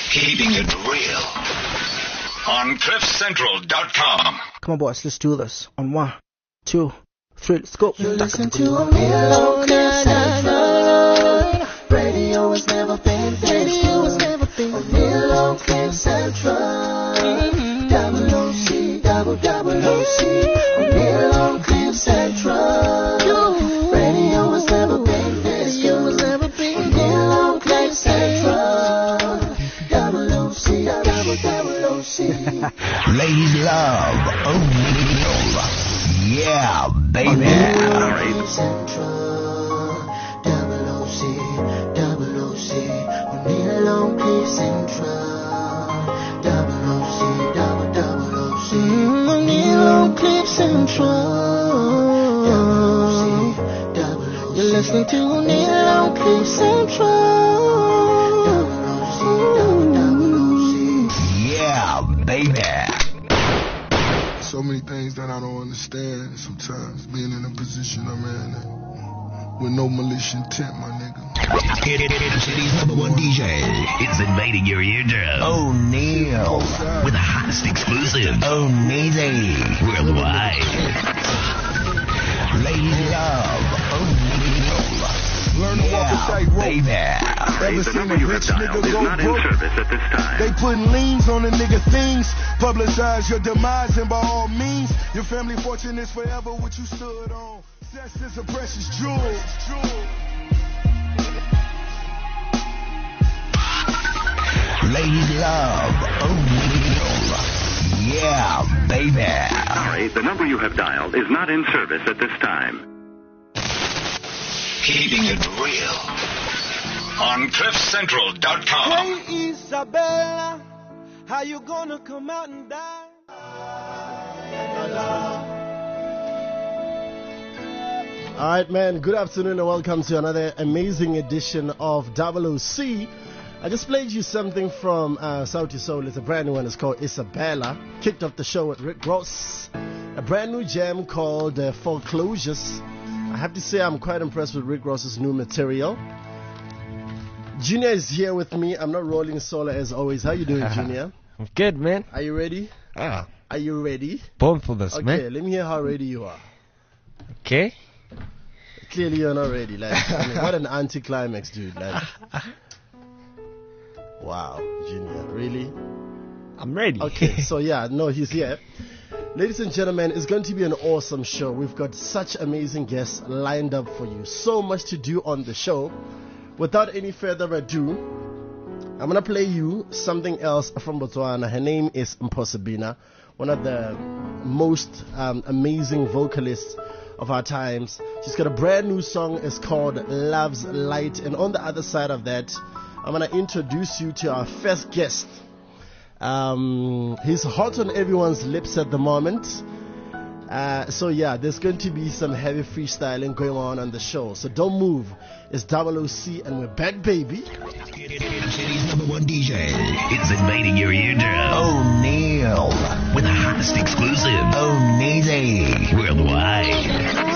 Keeping it real on CliffCentral.com. Come on, boys, let's do this. On 1, 2, 3, let's go. You listen to a real Cliff Central. Radio has never been this good. A real Cliff Central. Double OC, double OC. A real Cliff Central. Radio has never been this good. A real Cliff Central. Double OC, double OC. Ladies love, oh, yeah, baby. Cliff Central. Double OC, double OC. On Cliff Central. Double OC, double OC. On Cliff Central. Double OC. You're listening to Neil Cliff Central. Double OC. Yeah, baby. So many things that I don't understand sometimes, being in a position I'm in with no malicious intent, my nigga. City's #1 DJ. It's invading your eardrum. O'Neal. With the hottest exclusive. O'Neal. Worldwide. Ladies love, O'Neal. Learn to walk a tightrope. Baby. Ever seen a rich nigga go broke? at this time. They putting liens on the nigga things. Publicize your demise, and by all means, your family fortune is forever what you stood on. Sex is a precious jewel. Ladies love, O'Neal. Yeah, baby. Sorry, the number you have dialed is not in service at this time. Keeping it real on CliffCentral.com. Hey Isabella, how you gonna come out and die? Alright, man, good afternoon and welcome to another amazing edition of Double OC. I just played you something from Sauti Soul. It's a brand new one. It's called Isabella. Kicked off the show with Rick Ross. A brand new jam called Foreclosures. I have to say I'm quite impressed with Rick Ross's new material. Junior is here with me. I'm not rolling solo as always. How you doing, Junior? I'm good, man. Are you ready? Ah, Are you ready? born for this, Okay, man. let me hear how ready you are. Okay. Clearly you're not ready. Like, I mean, what an anticlimax, dude. Like, wow, Junior, really? I'm ready. Okay, so yeah, no, he's here. Ladies and gentlemen, it's going to be an awesome show. We've got such amazing guests lined up for you. So much to do on the show. Without any further ado, I'm going to play you something else from Botswana. Her name is Mposibina, one of the most amazing vocalists of our times. She's got a brand new song. It's called Love's Light. And on the other side of that, I'm going to introduce you to our first guest. He's hot on everyone's lips at the moment. So yeah, there's going to be some heavy freestyling going on the show. So don't move. It's Double OC and we're back, baby. City's #1 DJ. It's invading your eardrum. O'Neal. With the hottest exclusive. O'Neal. Worldwide.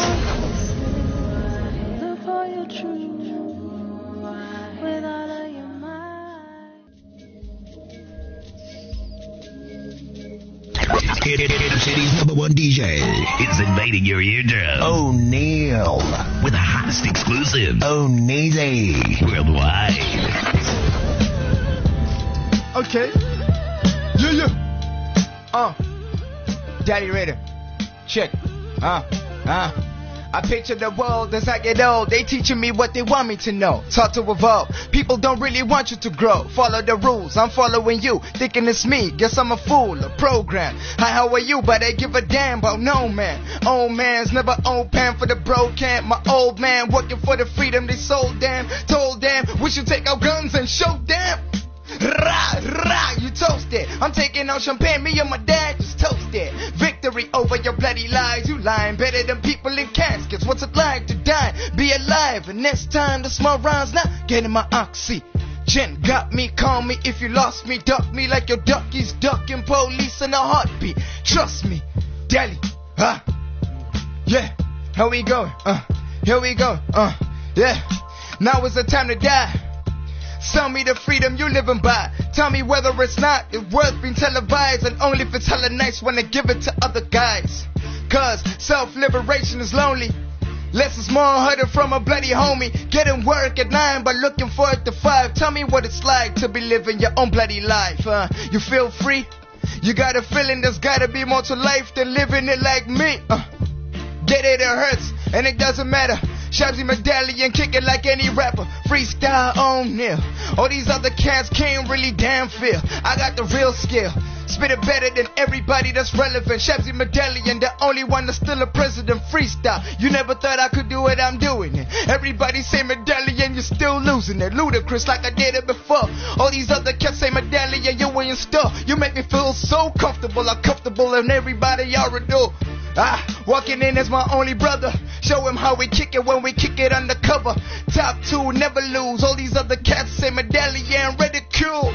Look for your truth with all of your mind. City's #1 DJ. It's invading your eardrum. O'Neal. With the hottest exclusive. O'Neal. Worldwide. Okay. Daddy Raider, check. I picture the world as I get old. They teaching me what they want me to know. Taught to evolve. People don't really want you to grow. Follow the rules. I'm following you. Thinking it's me. Guess I'm a fool. A program. Hi, how are you? But I give a damn about no man. Old man's never old pan for the bro camp. My old man working for the freedom they sold them. Told them we should take our guns and show them. Rah, rah, you toasted. I'm taking out champagne, me and my dad just toasted. Victory over your bloody lies. You lying better than people in caskets. What's it like to die? Be alive. And next time the small rhymes not getting my oxy. Jen got me, call me if you lost me. Duck me like your duckies ducking police in a heartbeat. Trust me, Delhi, yeah, here we go, yeah. Now is the time to die. Sell me the freedom you living by. Tell me whether it's not, it's worth being televised, and only if it's hella nice when they give it to other guys. Cause self-liberation is lonely. Less is more, heard it from a bloody homie. Getting work at 9 but looking forward to 5. Tell me what it's like to be living your own bloody life. You feel free? You got a feeling there's gotta be more to life than living it like me. Get it hurts, and it doesn't matter. Shabzy Medallion, kick it like any rapper. Freestyle on nil. All these other cats can't really damn feel. I got the real skill. Spit it better than everybody that's relevant. Shabzy Medallion, the only one that's still a president. Freestyle. You never thought I could do it, I'm doing it. Everybody say Medallion, you're still losing it. Ludicrous like I did it before. All these other cats say Medallion, you in store. You make me feel so comfortable. I'm comfortable and everybody already do. Walking in as my only brother. Show him how we kick it when we kick it undercover. Top 2, never lose. All these other cats say Medallion, ridicule,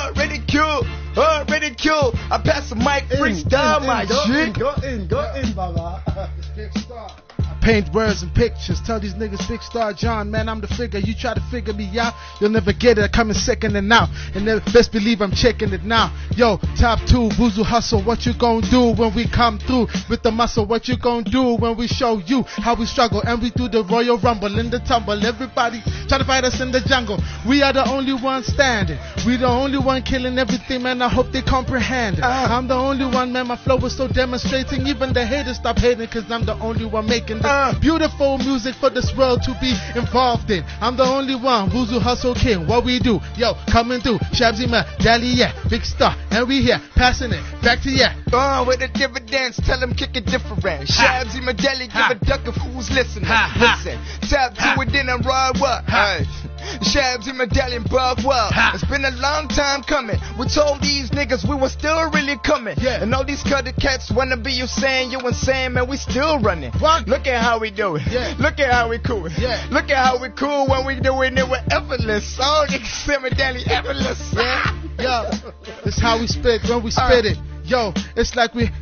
ridicule. I pass the mic, freestyle my shit. Go in, Baba. Big Star. Paint words and pictures. Tell these niggas Big Star John, man, I'm the figure. You try to figure me out, you'll never get it. I come in second and out, and then best believe I'm checking it now. Yo, top 2, Vuzu Hustle. What you gon' do when we come through with the muscle? What you gon' do when we show you how we struggle and we do the Royal Rumble in the tumble? Everybody try to fight us in the jungle. We are the only ones standing. We the only one killing everything, man. I hope they comprehend it. I'm the only one, man. My flow is so demonstrating. Even the haters stop hating, cause I'm the only one making this beautiful music for this world to be involved in. I'm the only one, Vuzu Hustle King. What we do, yo, coming through, Shabzy Medallion, Big Star, and we here, passing it back to ya. With the dividends, tell them kick it different. Shabzy Medallion, give a duck of who's listening. Listen, tap to it, then I'm raw what? Shabzy Medallion, bug what? It's been a long time coming. We told these niggas we were still really coming. And all these cutter cats wanna be you saying you insane, man, we still running. Look at how we do it. Look at how we cool. Look at how we cool when we doing it with effortless. All niggas say Medallion effortless. Yo, this how we spit when we spit it. Yo, it's like we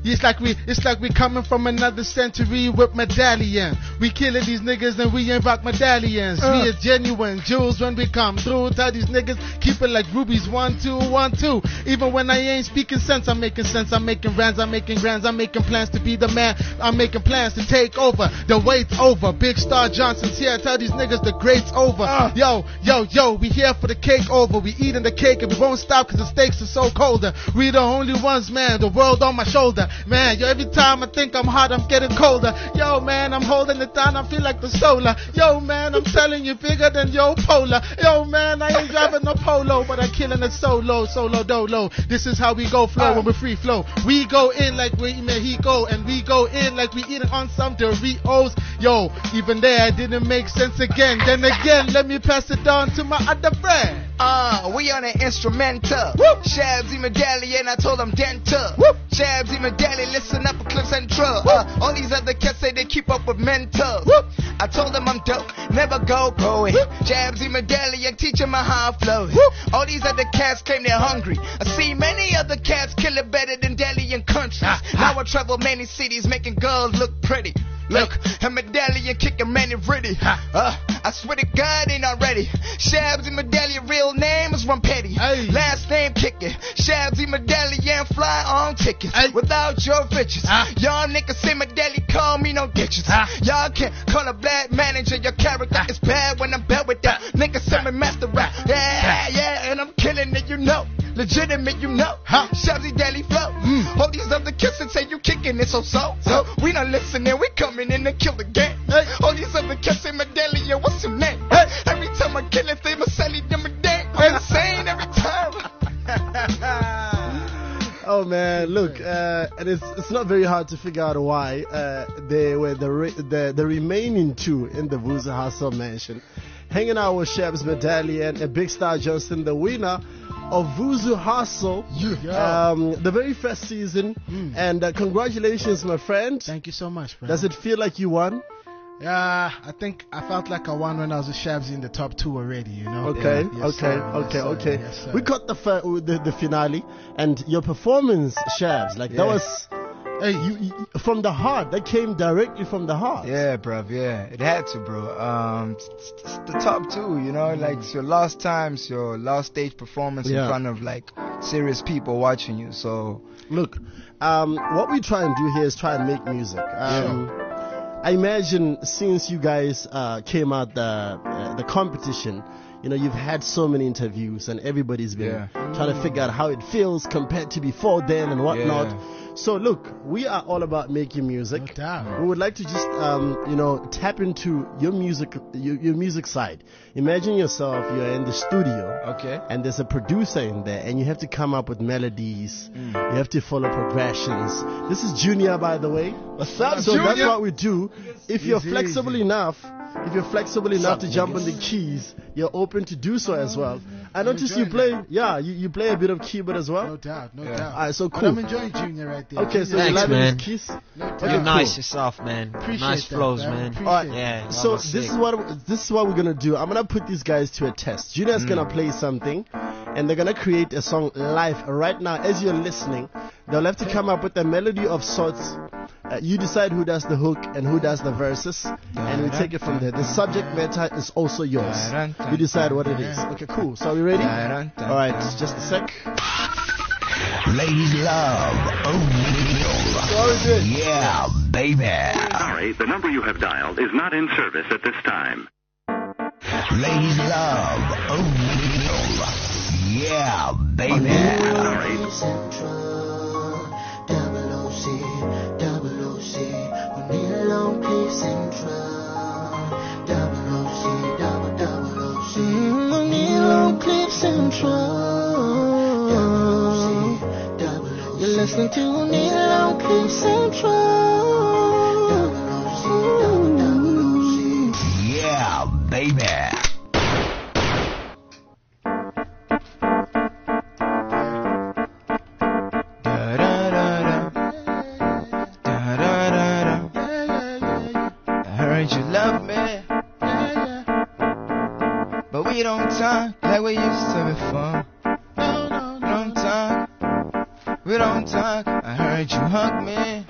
coming from another century with Medallion. We killing these niggas and we ain't rock medallions. We are genuine jewels when we come through. Tell these niggas keep it like rubies 1, 2, 1, 2. Even when I ain't speaking sense, I'm making sense. I'm making rands, I'm making grands, I'm making plans to be the man. I'm making plans to take over. The wait's over. Big Star Johnson's here. Tell these niggas the great's over. Yo, we here for the cake over. We eating the cake and we won't stop cause the stakes are so colder. We the only ones, man. The world on my shoulder, man. Yo, every time I think I'm hot, I'm getting colder. Yo, man, I'm holding it down. I feel like the solar. Yo, man, I'm telling you, bigger than yo polar. Yo, man, I ain't driving no polo, but I'm killing it solo dolo. This is how we go flow when we free flow. We go in like we Mexico, and we go in like we eating on some Doritos. Yo, even there, it didn't make sense again. Then again, let me pass it on to my other friend. We on an instrumental. Shabzy Medallion, I told them dental. Shabzy Medallion, listen up for Cliff Central. All these other cats say they keep up with mental. I told them I'm dope, never go growing. Shabzy Medallion, teach them how I flow. All these other cats claim they're hungry. I see many other cats kill it better than Dalian countries. Now I travel many cities making girls look pretty. Look, a Medallion kicking many ready. I swear to God ain't already. Shabzy Medallion, real name is Rumpetti. Last name Kicker. Shabzy Medallion, fly on tickets. Without your riches. Y'all niggas say Medallion, call me no ditches. Y'all can't call a black manager your character. It's bad when I'm bad with that. Niggas say me master rap. Yeah, and I'm killing it, you know. Legitimate, you know. Shabzy Dally flow. All these other kids that say you kicking it so we not listening, we coming in to kill the game. All these other cats say Medallion, what's your name? Every time I kill it, they must sell it, them a day. I'm insane every time. Oh man, look, and it's not very hard to figure out why they were the remaining two in the Vuzu Hustle mansion, hanging out with Shabzy Medallion and Big Star Johnson, the winner of Vuzu Hustle, the very first season. And congratulations, my friend. Thank you so much, bro. Does it feel like you won? Yeah, I think I felt like I won when I was with Shabzy in the top 2 already, you know. Okay. We caught the finale, and your performance, Shabs, like that was Hey, you from the heart. That came directly from the heart. Yeah, bruv, yeah. It had to, bro. It's the top two, you know, like it's your last times, your last stage performance in front of like serious people watching you. So look, what we try and do here is try and make music. I imagine since you guys came out the competition, you know, you've had so many interviews and everybody's been trying to figure out how it feels compared to before then and whatnot. Yeah. So look, we are all about making music. No doubt. We would like to just, you know, tap into your music, your music side. Imagine yourself, you're in the studio. Okay. And there's a producer in there and you have to come up with melodies. You have to follow progressions. This is Junior, by the way. What's up, So Junior? that's what we do. If you're flexible enough to jump on the keys, you're open to do so as well. I noticed you play, you play a bit of keyboard as well. No doubt, no doubt. Alright, so cool. But I'm enjoying Junior right there. Okay, so Thanks, you like man. his keys? No doubt. You're nice yourself, man. Appreciate Nice that, flows, man. man. Appreciate Alright, it. Yeah. so that was this sick. is what we're gonna do. I'm gonna put these guys to a test. Junior's gonna play something, and they're gonna create a song live right now as you're listening. They'll have to come up with a melody of sorts. You decide who does the hook and who does the verses, and we take it from there. The subject matter is also yours. You decide what it is. Okay, cool. So are we ready? All right, just a sec. Ladies love O'Neal. Yeah, baby. Sorry, the number you have dialed is not in service at this time. Ladies love O'Neal. Yeah, baby. Sorry. Central, double OC, O'Neal on Cliff Central, double OC, double OC, O'Neal on Cliff Central, double OC, you're listening to O'Neal on Cliff Central, double OC. Yeah, baby. We don't talk like we used to before. Don't talk. We don't talk. I heard you hug me.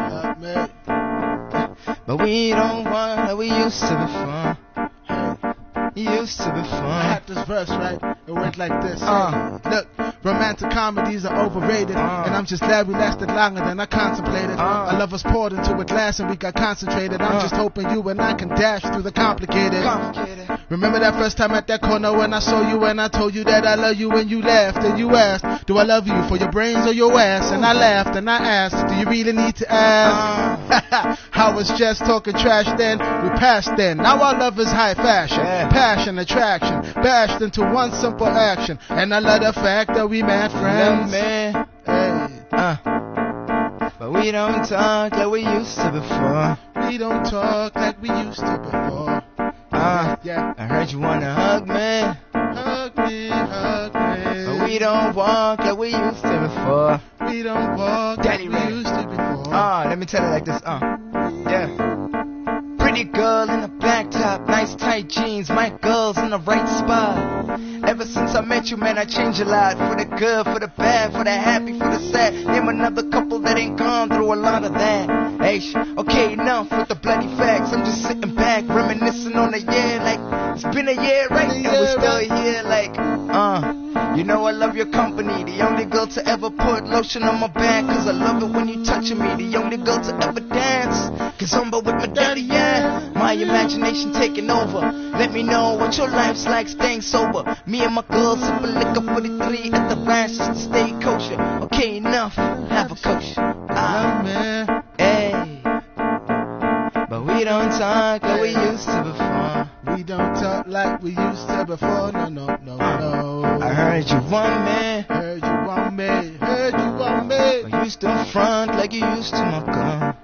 But we don't want like we used to before. Used to before. I had this verse, right? It went like this. Look, romantic comedies are overrated, and I'm just glad we lasted longer than I contemplated. Our love was poured into a glass and we got concentrated. I'm just hoping you and I can dash through the complicated. Remember that first time at that corner when I saw you and I told you that I love you and you laughed and you asked, do I love you for your brains or your ass? And I laughed and I asked, do you really need to ask? I was just talking trash then, we passed then. Now our love is high fashion, passion, attraction, bashed into one simple action. And I love the fact that we mad friends. But we don't talk like we used to before. We don't talk like we used to before. I heard you wanna hug me. Hug me, hug me. But we don't walk like we used to before. We don't walk Daddy like we used to before. Let me tell it like this. Yeah. Pretty girl in a black top, nice tight jeans. My girl's in the right spot. Ever since I met you, man, I changed a lot. For the good, for the bad, for the happy, for the sad. Name another couple that ain't gone through a lot of that. Hey, okay, enough with the bloody facts. I'm just sitting back, reminiscing on a year. Like, it's been a year, right? And we're still here, like, you know I love your company. The only girl to ever put lotion on my back. Cause I love it when you touching me. The only girl to ever dance. Cause I'm with my daddy, yeah. My imagination taking over. Let me know what your life's like staying sober. Me and my girls sip a liquor for the 3 at the ranch just to stay kosher. Okay, enough, have a kosher. Hey. But we don't talk like we used to before. We don't talk like we used to before. No. I heard you want me. Heard you want me. Heard you want me. But you still front like you used to, my girl.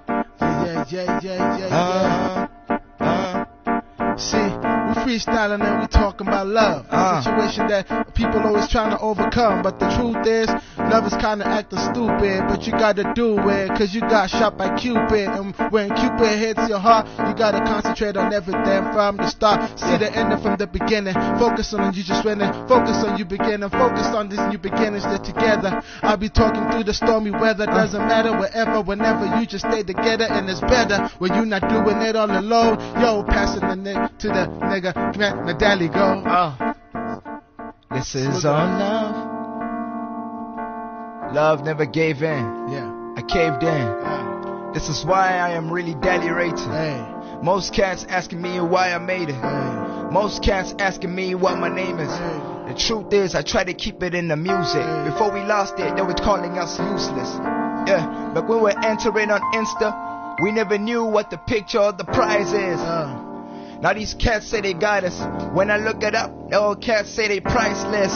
Yeah. See, we freestyling and we talking about love. A situation that people always trying to overcome. But the truth is, Love is kinda acting stupid, but you gotta do it, cause you got shot by Cupid. And when Cupid hits your heart, you gotta concentrate on everything from the start. See the ending from the beginning. Focus on you just winning. Focus on you beginning. Focus on these new beginnings, they're together. I'll be talking through the stormy weather. Doesn't matter wherever, whenever, you just stay together. And it's better when you're not doing it all alone. Yo, passing the to the nigga, Medali go. This is on love. Love never gave in. Yeah. I caved in. This is why I am really daddy rated. Hey. Most cats asking me why I made it. Hey. Most cats asking me what my name is. Hey. The truth is, I try to keep it in the music. Hey. Before we lost it, they were calling us useless. Yeah, but when we're entering on Insta, we never knew what the picture or the prize is. Now these cats say they got us. When I look it up, the old cats say they priceless.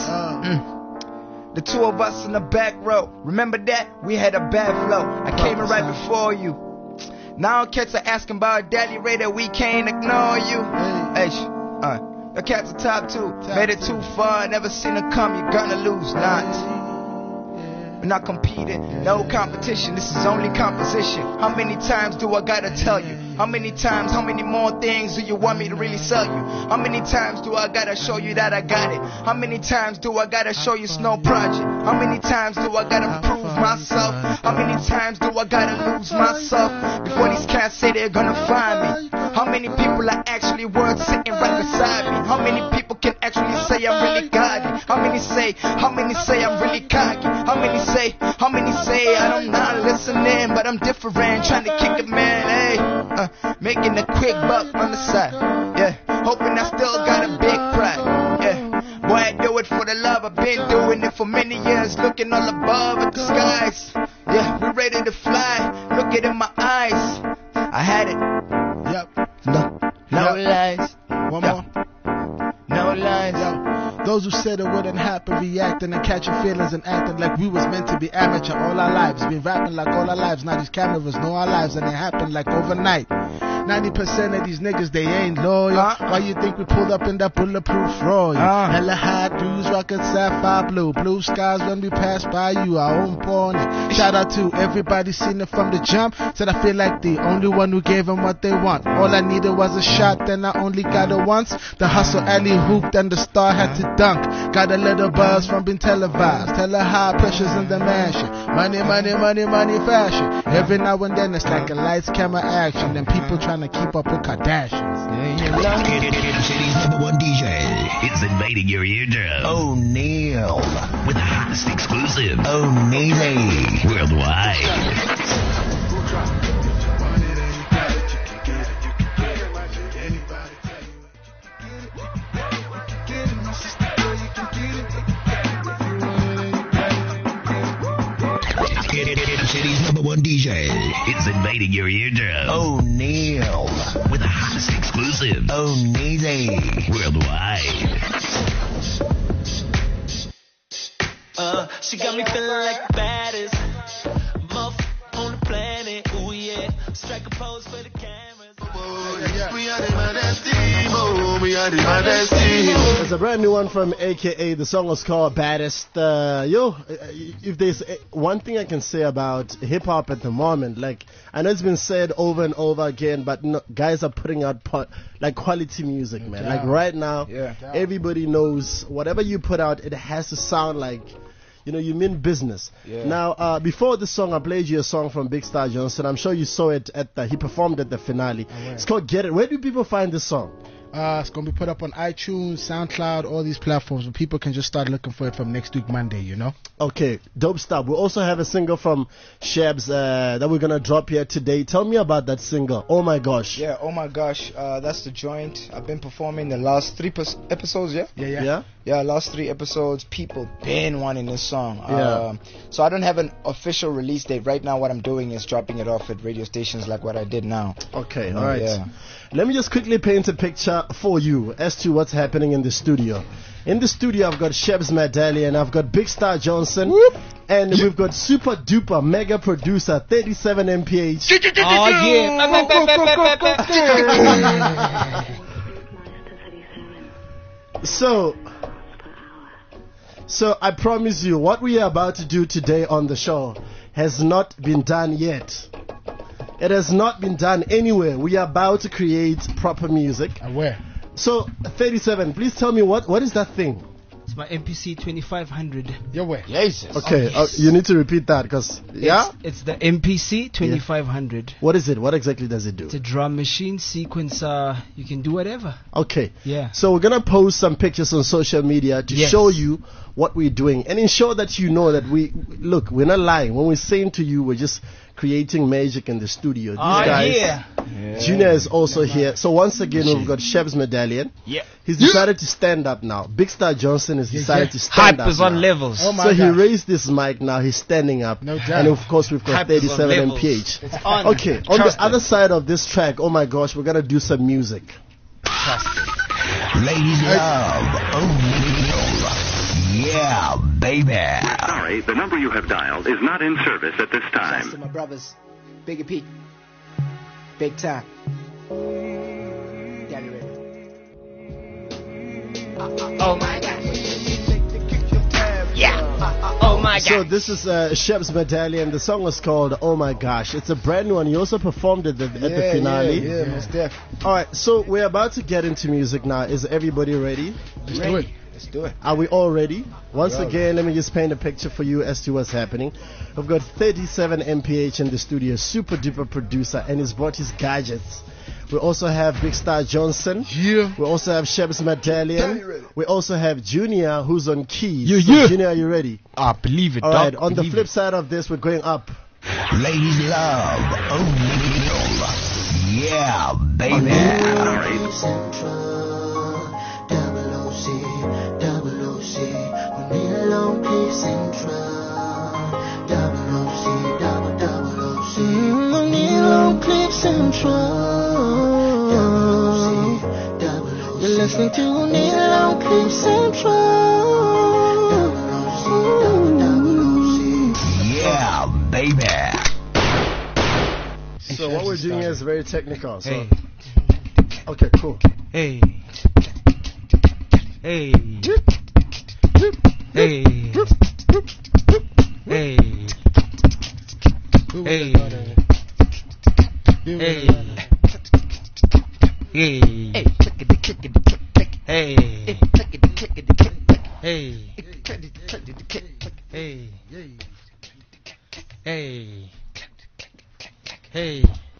The two of us in the back row. Remember that? We had a bad flow. I came in right before you. Now cats are asking about Daddy Ray that we can't ignore you. Hey, the cats are top two. Made it too far, never seen it come. You're gonna lose, not. We're not competing, no competition. This is only composition. How many times do I gotta tell you? How many times, how many more things do you want me to really sell you? How many times do I gotta show you that I got it? How many times do I gotta show you Snow Project? How many times do I gotta prove myself? How many times do I gotta lose myself before these cats say they're gonna find me? How many people are actually worth sitting right beside me? How many people can actually say I'm really godly? How many say I'm really cocky? How many say I'm not listening, but I'm different, trying to kick it, man, hey. Making a quick buck on the side, yeah. Hoping I still got a big pride, yeah. Boy, I do it for the love. I've been doing it for many years, looking all above at the skies. Yeah, we ready to fly. Look it in my eyes. I had it. Yep. No lies. One more. No lies. Yo. Those who said it wouldn't happen, reacting and catching feelings and acting like we was meant to be amateur all our lives. Been rapping like all our lives. Now these cameras know our lives and it happened like overnight. 90% of these niggas, they ain't loyal. Why you think we pulled up in that bulletproof Royal? Hella high dudes rockin' sapphire blue. Blue skies when we pass by you, our own pony. Shout out to everybody seen it from the jump. Said I feel like the only one who gave them what they want. All I needed was a shot, then I only got it once. The hustle alley hooped and the star had to dunk. Got a little buzz from being televised. Hella high pressures in the mansion. Money, money, money, money, fashion. Every now and then it's like a lights, camera, action. And people trying to keep up with Kardashians. City's #1 DJ is invading your eardrum. O'Neal with the hottest exclusive. O'Neal worldwide. City's #1 DJ is invading your eardrum. O'Neal with the hottest exclusive. O'Neal worldwide. She got me feeling like the baddest motherfucker on the planet. Ooh yeah, strike a pose for the cameras. It's a brand new one from AKA. The song is called Baddest. If there's one thing I can say about hip hop at the moment, like I know it's been said over and over again, but guys are putting out quality music, man. Like right now, everybody knows whatever you put out, it has to sound like, you mean business. Yeah. Now, before the song, I played you a song from Big Star Johnson. I'm sure you saw it he performed at the finale. Oh, it's called Get It. Where do people find this song? It's going to be put up on iTunes, SoundCloud, all these platforms, but people can just start looking for it from next week, Monday, Okay, dope stuff. We also have a single from Shebs that we're going to drop here today. Tell me about that single, Oh My Gosh. Yeah, Oh My Gosh, that's the joint. I've been performing the last 3 episodes, yeah? Yeah, last 3 episodes. People been wanting this song. So I don't have an official release date. Right now what I'm doing is dropping it off at radio stations like what I did now. Okay, all right. Yeah. Let me just quickly paint a picture for you as to what's happening in the studio. In the studio, I've got Shebs Medallion, I've got Big Star Johnson, and we've got super duper mega producer 37 MPH. Oh yeah. So So I promise you, what we are about to do today on the show has not been done yet. It has not been done anywhere. We are about to create proper music. Where? So 37, please tell me what is that thing? It's my MPC 2500. Your way. Jesus. Okay, you need to repeat that because It's the MPC 2500. What is it? What exactly does it do? It's a drum machine sequencer. You can do whatever. Okay. Yeah. So we're gonna post some pictures on social media to show you what we're doing and ensure that you know that we're not lying. When we're saying to you we're just creating magic in the studio. These guys, Junior is also here. So once again we've got Sheb's Medallion. Yeah. He's decided to stand up now. Big Star Johnson has decided to stand up. Hype is on levels. Oh my So he God. raised this mic now. He's standing up. No doubt. And of course we've got Hype is on 37 levels. MPH. It's on. Okay, on the other side of this track, oh my gosh, we're gonna do some music. Ladies love O'Neal. Yeah, baby. Sorry, the number you have dialed is not in service at this Shouts to time. my brothers, Biggie P, Big Time. Daddy Red. Oh my gosh. Yeah. Oh my gosh. So this is Sheb's Medallion. The song is called Oh My Gosh. It's a brand new one. You also performed it at the finale. Yeah, most definitely. Alright, so we're about to get into music now. Is everybody ready? Let's do it. Let's do it. Are we all ready? Once again, let me just paint a picture for you as to what's happening. We've got 37 MPH in the studio, super duper producer, and he's brought his gadgets. We also have Big Star Johnson. Yeah. We also have Sheb's Medallion. We also have Junior, who's on keys. Yeah, So, yeah. Junior, are you ready? I believe it, All dog. right, on the Believe flip it. side of this, we're going up. Ladies love O'Neal. Yeah, baby. Central, double OC, O'Neal on Cliff Central, double OC, double OC, O'Neal on Cliff Central, double OC, you're listening to O'Neal on Cliff Central, double OC. Yeah, baby. So what we're doing here is very technical. So, Hey. okay, cool. Hey. Hey. Hey. Hey. Hey. Hey. Hey. Hey. Hey. Hey. Hey.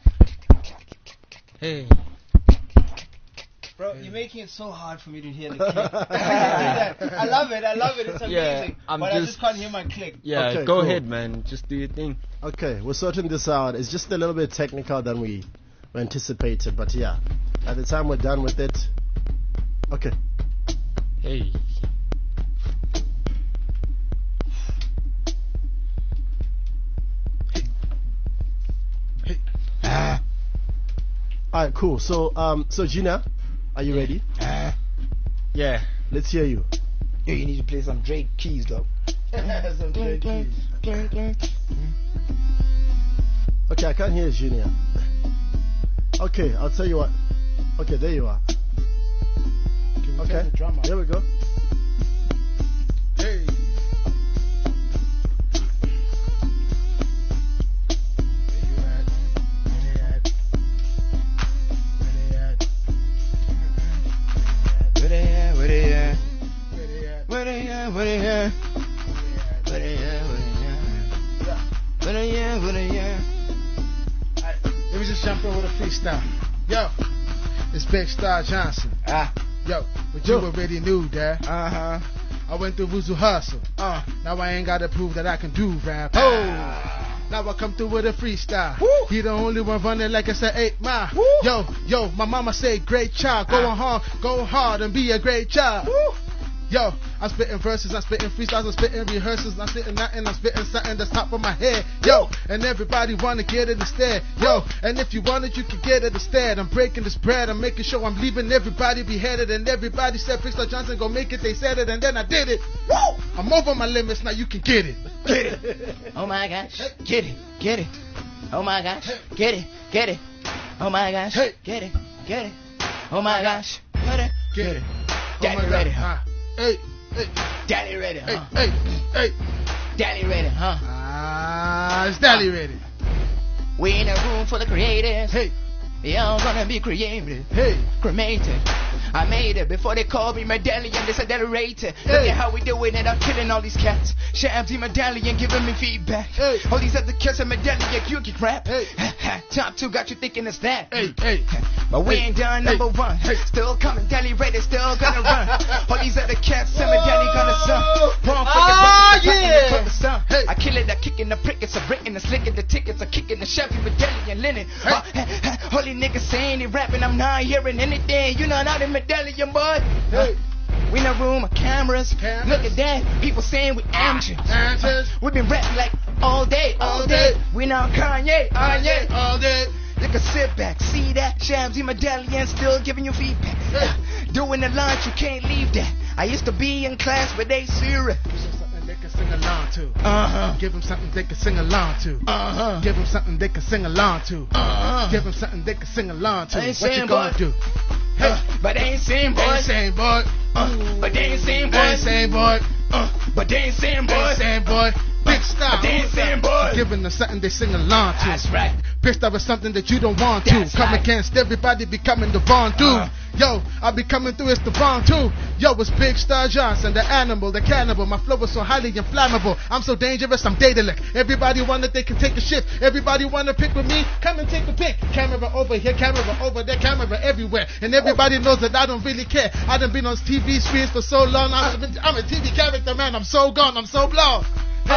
Hey. Bro, you're making it so hard for me to hear the click. I love it. It's amazing. Yeah, but I just can't hear my click. Yeah, Okay, go cool. ahead, man. Just do your thing. Okay, we're sorting this out. It's just a little bit technical than we anticipated, but yeah. At the time we're done with it. Okay. Hey. All right, cool. So, Gina, are you ready? Yeah. Let's hear you. Yo, you need to play some Drake keys, though. Some Drake keys. Okay, I can't hear Junior. Okay, I'll tell you what. Okay, there you are. Okay, here we go. Hey. Let me just jump in with a freestyle. Yo, it's Big Star Johnson. Yo, but you already knew that. I went through Wuzu Hustle. Now I ain't gotta prove that I can do rap. Now I come through with a freestyle. He the only one running like it's an 8 mile. Yo, my mama say great child. Go hard and be a great child. Yo, I'm spitting verses, I'm spitting freestyles, I'm spitting rehearsals, I'm spitting nothing, I'm spitting something that's top of my head. Yo, and everybody wanna get it instead. Yo, and if you want it, you can get it instead. I'm breaking this bread, I'm making sure I'm leaving everybody beheaded. And everybody said Big Star Johnson gon' make it, they said it, and then I did it. Woo! I'm over my limits, now you can get it. Get it. Oh my gosh, get it. Oh my gosh, get it. Oh my gosh, get it. Oh my gosh, get it. Daddy ready, huh? Hey, Daddy ready, huh? Hey. Daddy ready, huh? It's Daddy ready. We in a room full of creators. Hey. Y'all gonna be created. Hey. Cremated. I made it before they called me Medallion. They said that rated. Look at how we doing it. I'm killing all these cats. Shabsy Medallion giving me feedback. Hey. All these other cats are Medallion. You get crap. Hey. Top 2 got you thinking it's that. Hey. But we ain't done. Number 1. Still coming. Deli ready. Still gonna run. All these other cats are Medallion gonna suck. Wrong for your brother. Hey. I kill it. I kick in the prick. It's a brick in the slick in the tickets. I kick in the Chevy Medallion linen. Holy niggas saying they rapping. I'm not hearing anything. You know not in Medallion, boy. Hey. We in a room of cameras. Look at that. People saying we amateurs. We been rapping like all day. We now Kanye. All day. You can sit back, see that. Shabsy Medallion still giving you feedback. Doing the lunch, you can't leave that. I used to be in class, but they serious. They can sing along to. Give them something they can sing along to. Give them something they can sing along to. Give them something they can sing along to. What you gonna do? Hey, but they ain't seen, boy. They ain't saying, boy. But they ain't seen, boy. They ain't saying, boy. But they ain't seen, boy. They ain't saying, boy. Big style. They ain't saying, boy. Giving them something they sing along to. That's right. Pissed off with something that you don't want to. Come against everybody, becoming the Von dude. Yo, I be coming through, it's the Von too. Yo, it's Big Star Johnson, the animal, the cannibal. My flow is so highly inflammable. I'm so dangerous, I'm daedalic. Everybody wanna they can take a shit. Everybody wanna pick with me, come and take a pic. Camera over here, camera over there, camera everywhere. And everybody knows that I don't really care. I done been on TV screens for so long. I'm a TV character, man. I'm so gone, I'm so blown.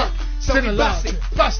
So we busted.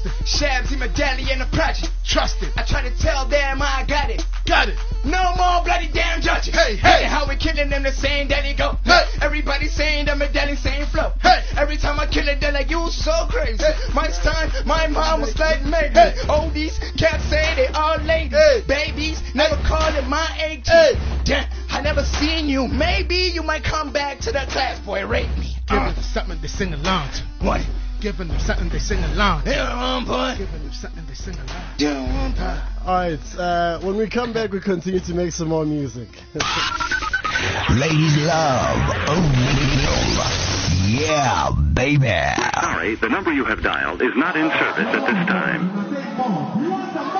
Shabsy Medallion, a project. Trust it. I try to tell them I got it. Got it. No more bloody damn judges. Hey. How we killing them, the same daddy go. Hey. Everybody saying the Medallion, same flow. Hey. Every time I kill it, they're like, you so crazy. My time, my mom was like, maybe. All these cats say they all ladies. Babies, never call it my age. Damn, I never seen you. Maybe you might come back to the class, boy, rape me. Give them something to sing along to. What? Giving them something they sing along to. Boy. Giving them something they sing along to. Alright, when we come back, we continue to make some more music. Ladies love O'Neal. Yeah, baby. Sorry, the number you have dialed is not in service at this time.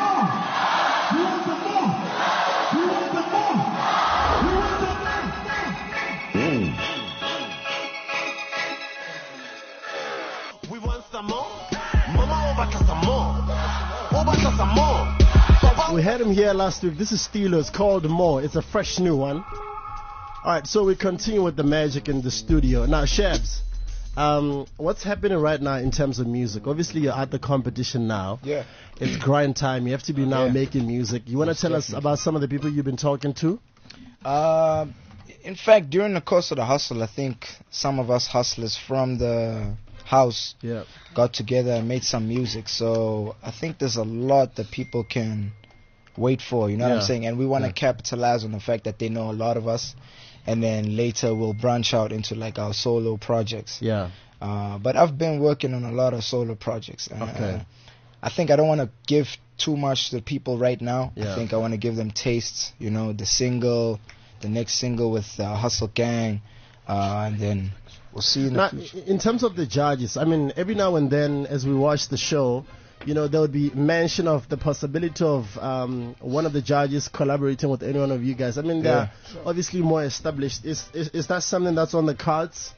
We had him here last week. This is Steelers, called More. It's a fresh new one. Alright, so we continue with the magic in the studio. Now, Shabs, what's happening right now in terms of music? Obviously, you're at the competition now. Yeah. It's grind time. You have to be now making music. You want to tell us about some of the people you've been talking to? In fact, during the course of the hustle, I think some of us hustlers from the house got together and made some music. So I think there's a lot that people can wait for, you know what I'm saying? And we want to capitalize on the fact that they know a lot of us, and then later we'll branch out into like our solo projects. But I've been working on a lot of solo projects. I think I don't want to give too much to people right now. I think I want to give them tastes, you know, the next single with Hustle Gang, and then we'll see in the future. In terms of the judges, I mean, every now and then as we watch the show, you know, there would be mention of the possibility of one of the judges collaborating with any one of you guys. I mean, they're obviously more established. Is that something that's on the cards?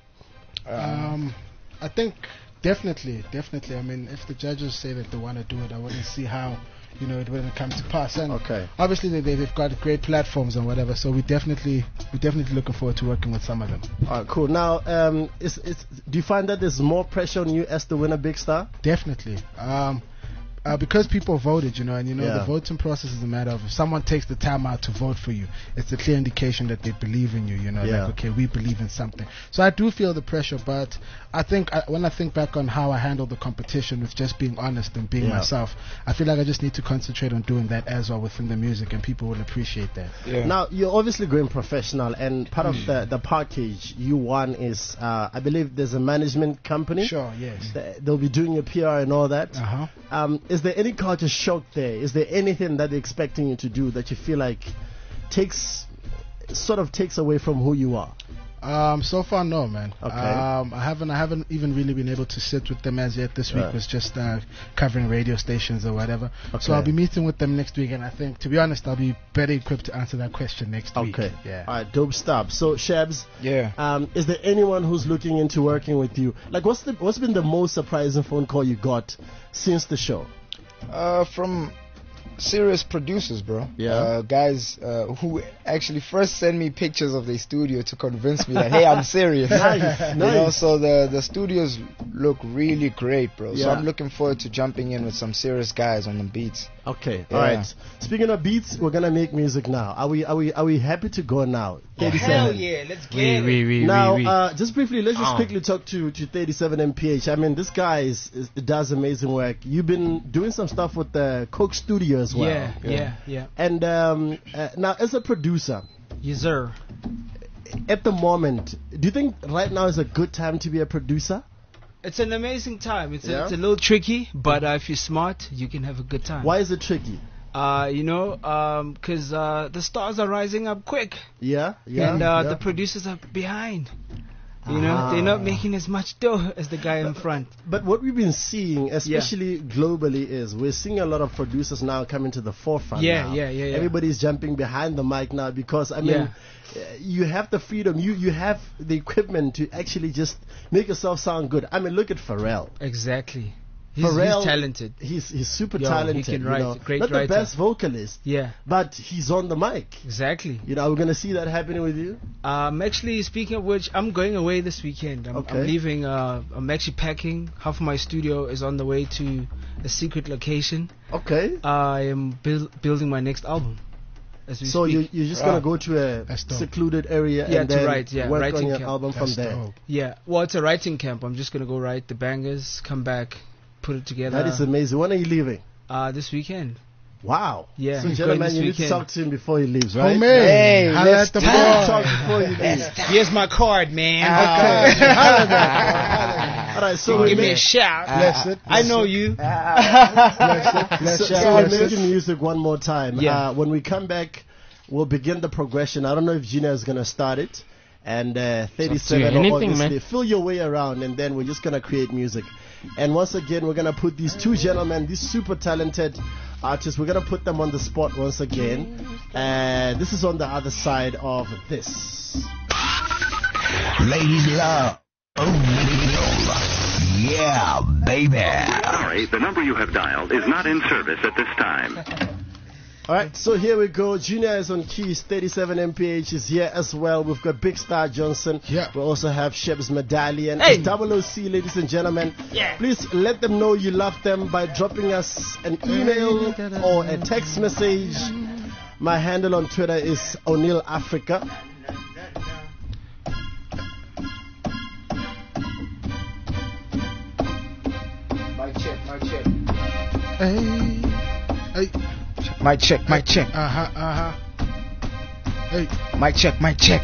I think definitely. I mean, if the judges say that they want to do it, I wouldn't see how, you know, it wouldn't come to pass. And obviously they've got great platforms and whatever, so we're definitely looking forward to working with some of them. Alright, cool. Now, do you find that there's more pressure on you as the winner, Big Star? Definitely. Because people voted, you know, and you know the voting process is a matter of if someone takes the time out to vote for you, it's a clear indication that they believe in you, you know, like, okay, we believe in something. So I do feel the pressure, but I think when I think back on how I handled the competition with just being honest and being myself, I feel like I just need to concentrate on doing that as well within the music, and people will appreciate that. Now, you're obviously going professional, and part of the package you won is, I believe there's a management company. Sure, yes. They'll be doing your PR and all that. Is there any culture shock there? Is there anything that they're expecting you to do that you feel like takes away from who you are? So far, no, man. Okay. I haven't even really been able to sit with them as yet. This week was just covering radio stations or whatever. Okay. So I'll be meeting with them next week, and I think, to be honest, I'll be better equipped to answer that question next week. Okay. Yeah. All right, dope stuff. So, Shabs, Yeah. is there anyone who's looking into working with you? Like, what's been the most surprising phone call you got since the show? From serious producers, bro. Yeah. Guys who actually first send me pictures of their studio to convince me that, hey, I'm serious. Nice. You know, so the studios look really great, bro. So Yeah. I'm looking forward to jumping in with some serious guys on the beats. Okay. Yeah. All right. Speaking of beats, we're gonna make music now. Are we happy to go now? Oh, hell yeah, let's get it. Now, just briefly, let's just quickly talk to 37 MPH. I mean, this guy does amazing work. You've been doing some stuff with the Coke Studio as well. Yeah. And now, as a producer, Yes, sir. at the moment, do you think right now is a good time to be a producer? It's an amazing time. It's Yeah? a little tricky, but if you're smart, you can have a good time. Why is it tricky? Because the stars are rising up quick. Yeah. And the producers are behind. You know, they're not making as much dough as the guy in front. But what we've been seeing, especially globally, is we're seeing a lot of producers now coming to the forefront. Yeah. Everybody's jumping behind the mic now because, I mean, you have the freedom, you have the equipment to actually just make yourself sound good. I mean, look at Pharrell. Exactly. Pharrell, he's talented. He's super Yo, talented. he can write. You know? Great Not writer. the best vocalist. Yeah. But he's on the mic. Exactly. You know, are we going to see that happening with you? Actually, speaking of which, I'm going away this weekend. I'm leaving. I'm actually packing. Half of my studio is on the way to a secret location. Okay. I am building my next album. As we So speak. you're just going to go to a secluded area and to then write, work writing on your camp. album from there. Yeah. Well, it's a writing camp. I'm just going to go write the bangers, come back, put it together. That is amazing. When are you leaving? This weekend. Wow. Yeah. So, I'm gentlemen, going this you need to weekend. talk to him before he leaves, right? Homie, Hey, holla let's at the talk boy. before you leave. Here's my card, man. Okay. All right, so give me a shout. I know you. So we're making music one more time. Yeah. When we come back, we'll begin the progression. I don't know if Gina is going to start it. And 37 will obviously fill your way around, and then we're just going to create music. And once again, we're going to put these two gentlemen, these super talented artists, we're going to put them on the spot once again. This is on the other side of this. Ladies love. Yeah, baby. Sorry, the number you have dialed is not in service at this time. All right, so here we go. Junior is on keys. 37 MPH is here as well. We've got Big Star Johnson. Yeah. We also have Sheb's Medallion. Hey. It's OOC, ladies and gentlemen. Yeah. Please let them know you love them by dropping us an email or a text message. My handle on Twitter is O'Neill Africa. Mic check. Hey. Mic check. Hey. Mic check.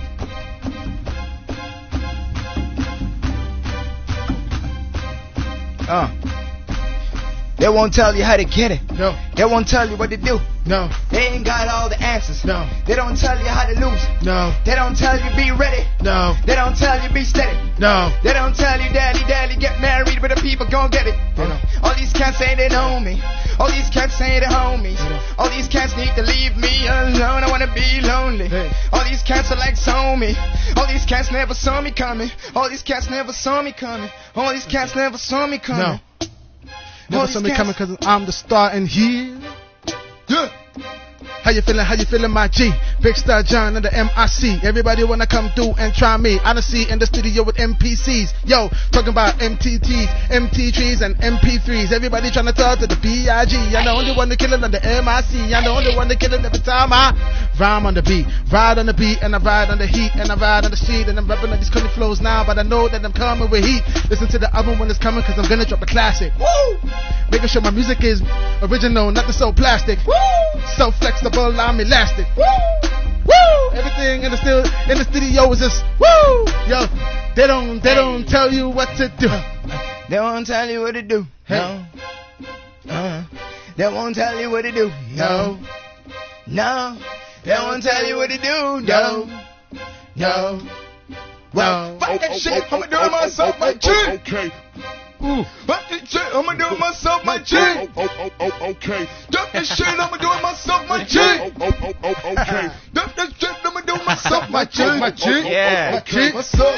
They won't tell you how to get it. No. They won't tell you what to do. No. They ain't got all the answers. No. They don't tell you how to lose. No. They don't tell you be ready. No. They don't tell you be steady. No. They don't tell you daddy, get married, but the people gon' get it. All these cats say they know me. All these cats say they're homies. All these cats need to leave me alone. I wanna be lonely. All these cats are like so me. All these cats never saw me coming. All these cats never saw me coming. All these cats never saw me coming. No. Never saw me coming because I'm the star in here. Yeah. How you feeling, my G? Big Star John and the MIC. Everybody wanna come through and try me. I done see in the studio with MPCs. Yo, talking about MTTs, MT3s, and MP3s. Everybody trying to talk to the BIG. I'm the only one to kill it on the MIC. I'm the only one to kill it every time I rhyme on the beat. Ride on the beat, and I ride on the heat, and I ride on the street. And I'm rapping on these country flows now, but I know that I'm coming with heat. Listen to the album when it's coming, cause I'm gonna drop a classic. Woo! Making sure my music is original, nothing so plastic. Woo! So flexible, I'm elastic. Woo! Woo! Everything in the studio is just woo! Yo, they don't tell you what to do. They won't tell you what to do. Hey. No. They won't tell you what to do. No. They won't tell you what to do. No. Well, fuck that shit, I'ma do it myself, my G. Okay. Fuck that shit, I'ma do it myself, my G. Okay. Dump this shit, I'ma do it myself, my G. Okay. Dump that shit, I'ma do it myself, my G. My G. Yeah. My G. What's up?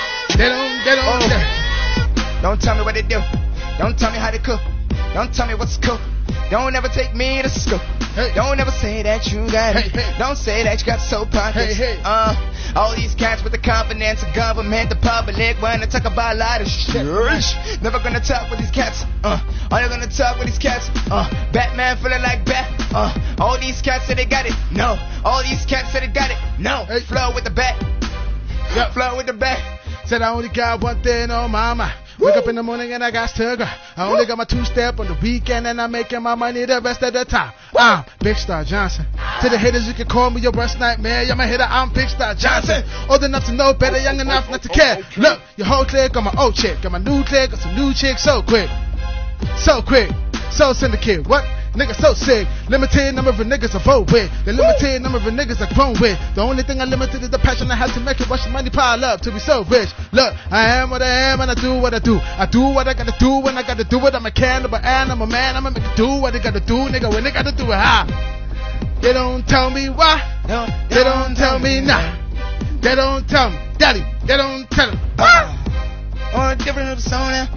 Don't tell me what to do. Don't tell me how to cook. Don't tell me what's cool. Don't ever take me to school. Hey. Don't ever say that you got it. Hey. Don't say that you got soap pockets. Hey. All these cats with the confidence of government, the public, wanna talk about a lot of shit. Never gonna talk with these cats. All you gonna talk with these cats. Batman feeling like Bat. All these cats say they got it. No. All these cats say they got it. No. Hey. Flow with the bat. Yep. Flow with the bat. Said I only got one thing on my mind. Wake up in the morning and I got to grind. I only got my two-step on the weekend and I'm making my money the rest of the time. I'm Big Star Johnson. To the haters, you can call me your worst nightmare. I'm a hitter, I'm Big Star Johnson. Old enough to know better, young enough not to care. Look, your whole clique got my old chick. Got my new clique, got some new chicks so quick. So quick. So syndicate. What? Nigga so sick. Limited number of niggas I vote with. The limited number of niggas I grown with. The only thing I limited is the passion I have to make it. Watch the money pile up to be so rich. Look, I am what I am and I do what I do. I do what I gotta do when I gotta do it. I'm a cannibal and I'm a man. I'ma make it do what they gotta do, nigga, when they gotta do it. How? They don't tell me why. They don't tell me nah. They don't tell me, daddy. They don't tell me. On a different persona.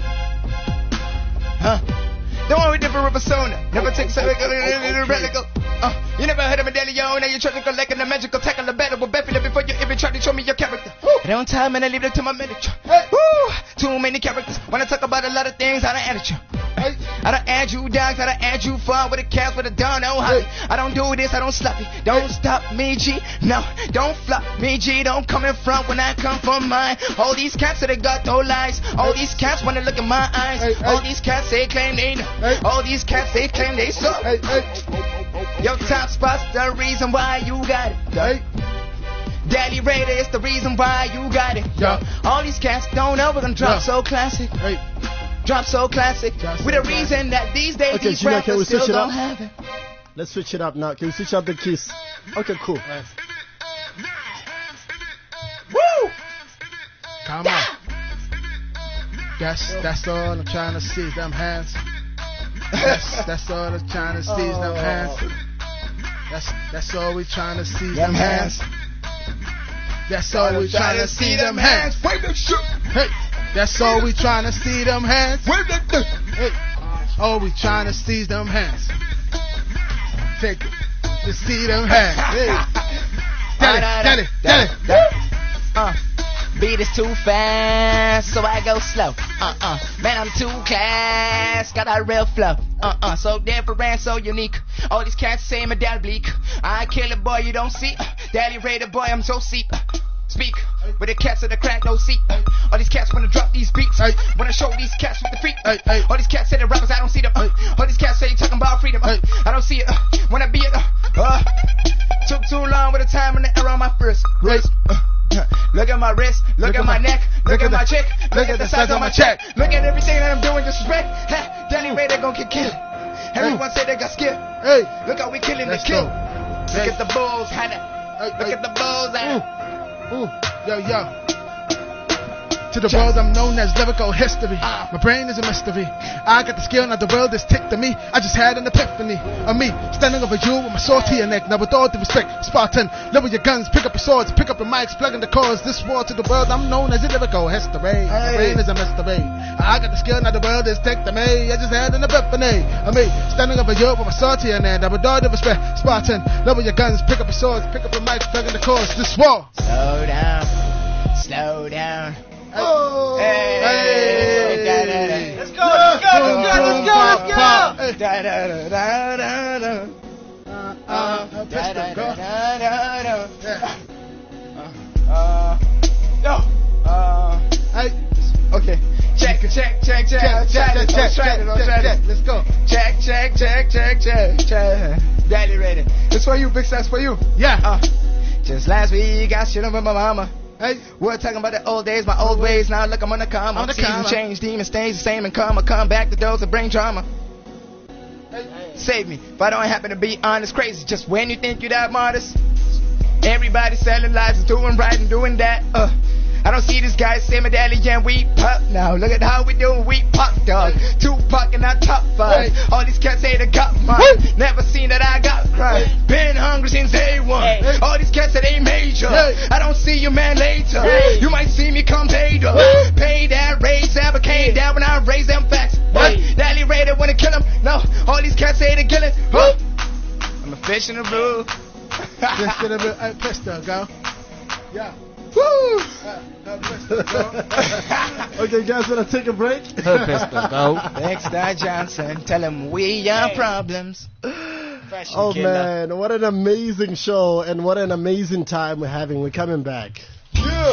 Don't worry, different persona. Never take something radical. You never heard of Medallion. Now you're trying to collect a magical tackle the battle with Bethany before you even try to show me your character. I don't time and I leave it to my manager. Too many characters. When I talk about a lot of things, I done added you. I done add you dogs, I done add you fun with a cast with a done no hobby. I don't do this, I don't sloppy. Don't stop me, G. No, don't flop me, G. Don't come in front when I come from mine. All these cats say they got no lies. All these cats wanna look in my eyes. All these cats they claim they know. All these cats they claim they suck. Your top spot's the reason why you got it. Daily Raider is the reason why you got it. All these cats don't know we're gonna drop so classic. Drop so classic. With a reason that these days Okay, these Gina, rappers can we switch still it don't up? have it. Let's switch it up now. Can we switch up the keys? Okay, cool. Woo! Come on. That's all I'm trying to see, them hands. That's all I'm trying to see, them hands. That's all we trying to see, them hands. That's all we trying to see, them hands. Wave that shit. Hey, that's all we trying to see, them hands. Wave that shit. Hey, all we trying to see, them hands. Take it to see them hands. Hey. Daddy. Beat is too fast, so I go slow. Man, I'm too class, got a real flow. So different, so unique. All these cats say my dad bleak. I kill it, boy, you don't see. Daddy Raider, boy, I'm so seep. Speak with the cats of the crack, no seat. All these cats wanna drop these beats. Wanna show these cats with the feet. All these cats say the rappers, I don't see them. All these cats say you talking about freedom. I don't see it. When I be it, took too long with the time and the error on my first race. Look at my wrist, look at my neck, look at my chick, look at the size of my check. Look at everything that I'm doing, just respect. Danny Raider gon' get killed. Everyone say they got skill. Look how we killing the kill. Look at the bulls, look at the bulls. Yo. To the world I'm known as lyrical history. My brain is a mystery. I got the skill, now the world is tick to me. I just had an epiphany of me standing over you with my sword to your neck. Now with all due respect, Spartan, level your guns, pick up your swords, pick up your mics, plug in the chords. This war to the world I'm known as a lyrical history. My brain is a mystery. I got the skill, now the world is tick to me. I just had an epiphany of me standing over you with my sword to your neck. Now with all due respect, Spartan, level your guns, pick up your swords, pick up your mics, plug in the chords. This war. Slow down, slow down. Oh. Hey. Let's go. Okay. Check. Let's go. Check. Daily Raider. It's for you, big stats for you. Yeah. Just last week I shit on my mama. Hey, we're talking about the old days, my old ways. Now look, I'm on the come. Season change, demon stays the same and come back to those that bring drama. Save me if I don't happen to be honest. Crazy, just when you think you're that modest. Everybody selling lives and doing right and doing that. I don't see this guy, say medallion, we pop now. Look at how we doing, we pop, dog. Tupac and I top 5. All these cats say they got mine. Never seen that I got crime. Been hungry since day one. All these cats say they major. I don't see you, man, later. You might see me come later. Pay that, raise that, but came down when I raise them facts. Dally Raider wanna kill him. No, all these cats say they kill it. I'm a fish in the blue. Just get a bit pistol, go. Yeah. Woo! Okay, guys, wanna take a break? Dexter Johnson, tell him we got problems. Oh man, what an amazing show and what an amazing time we're having. We're coming back. Yeah.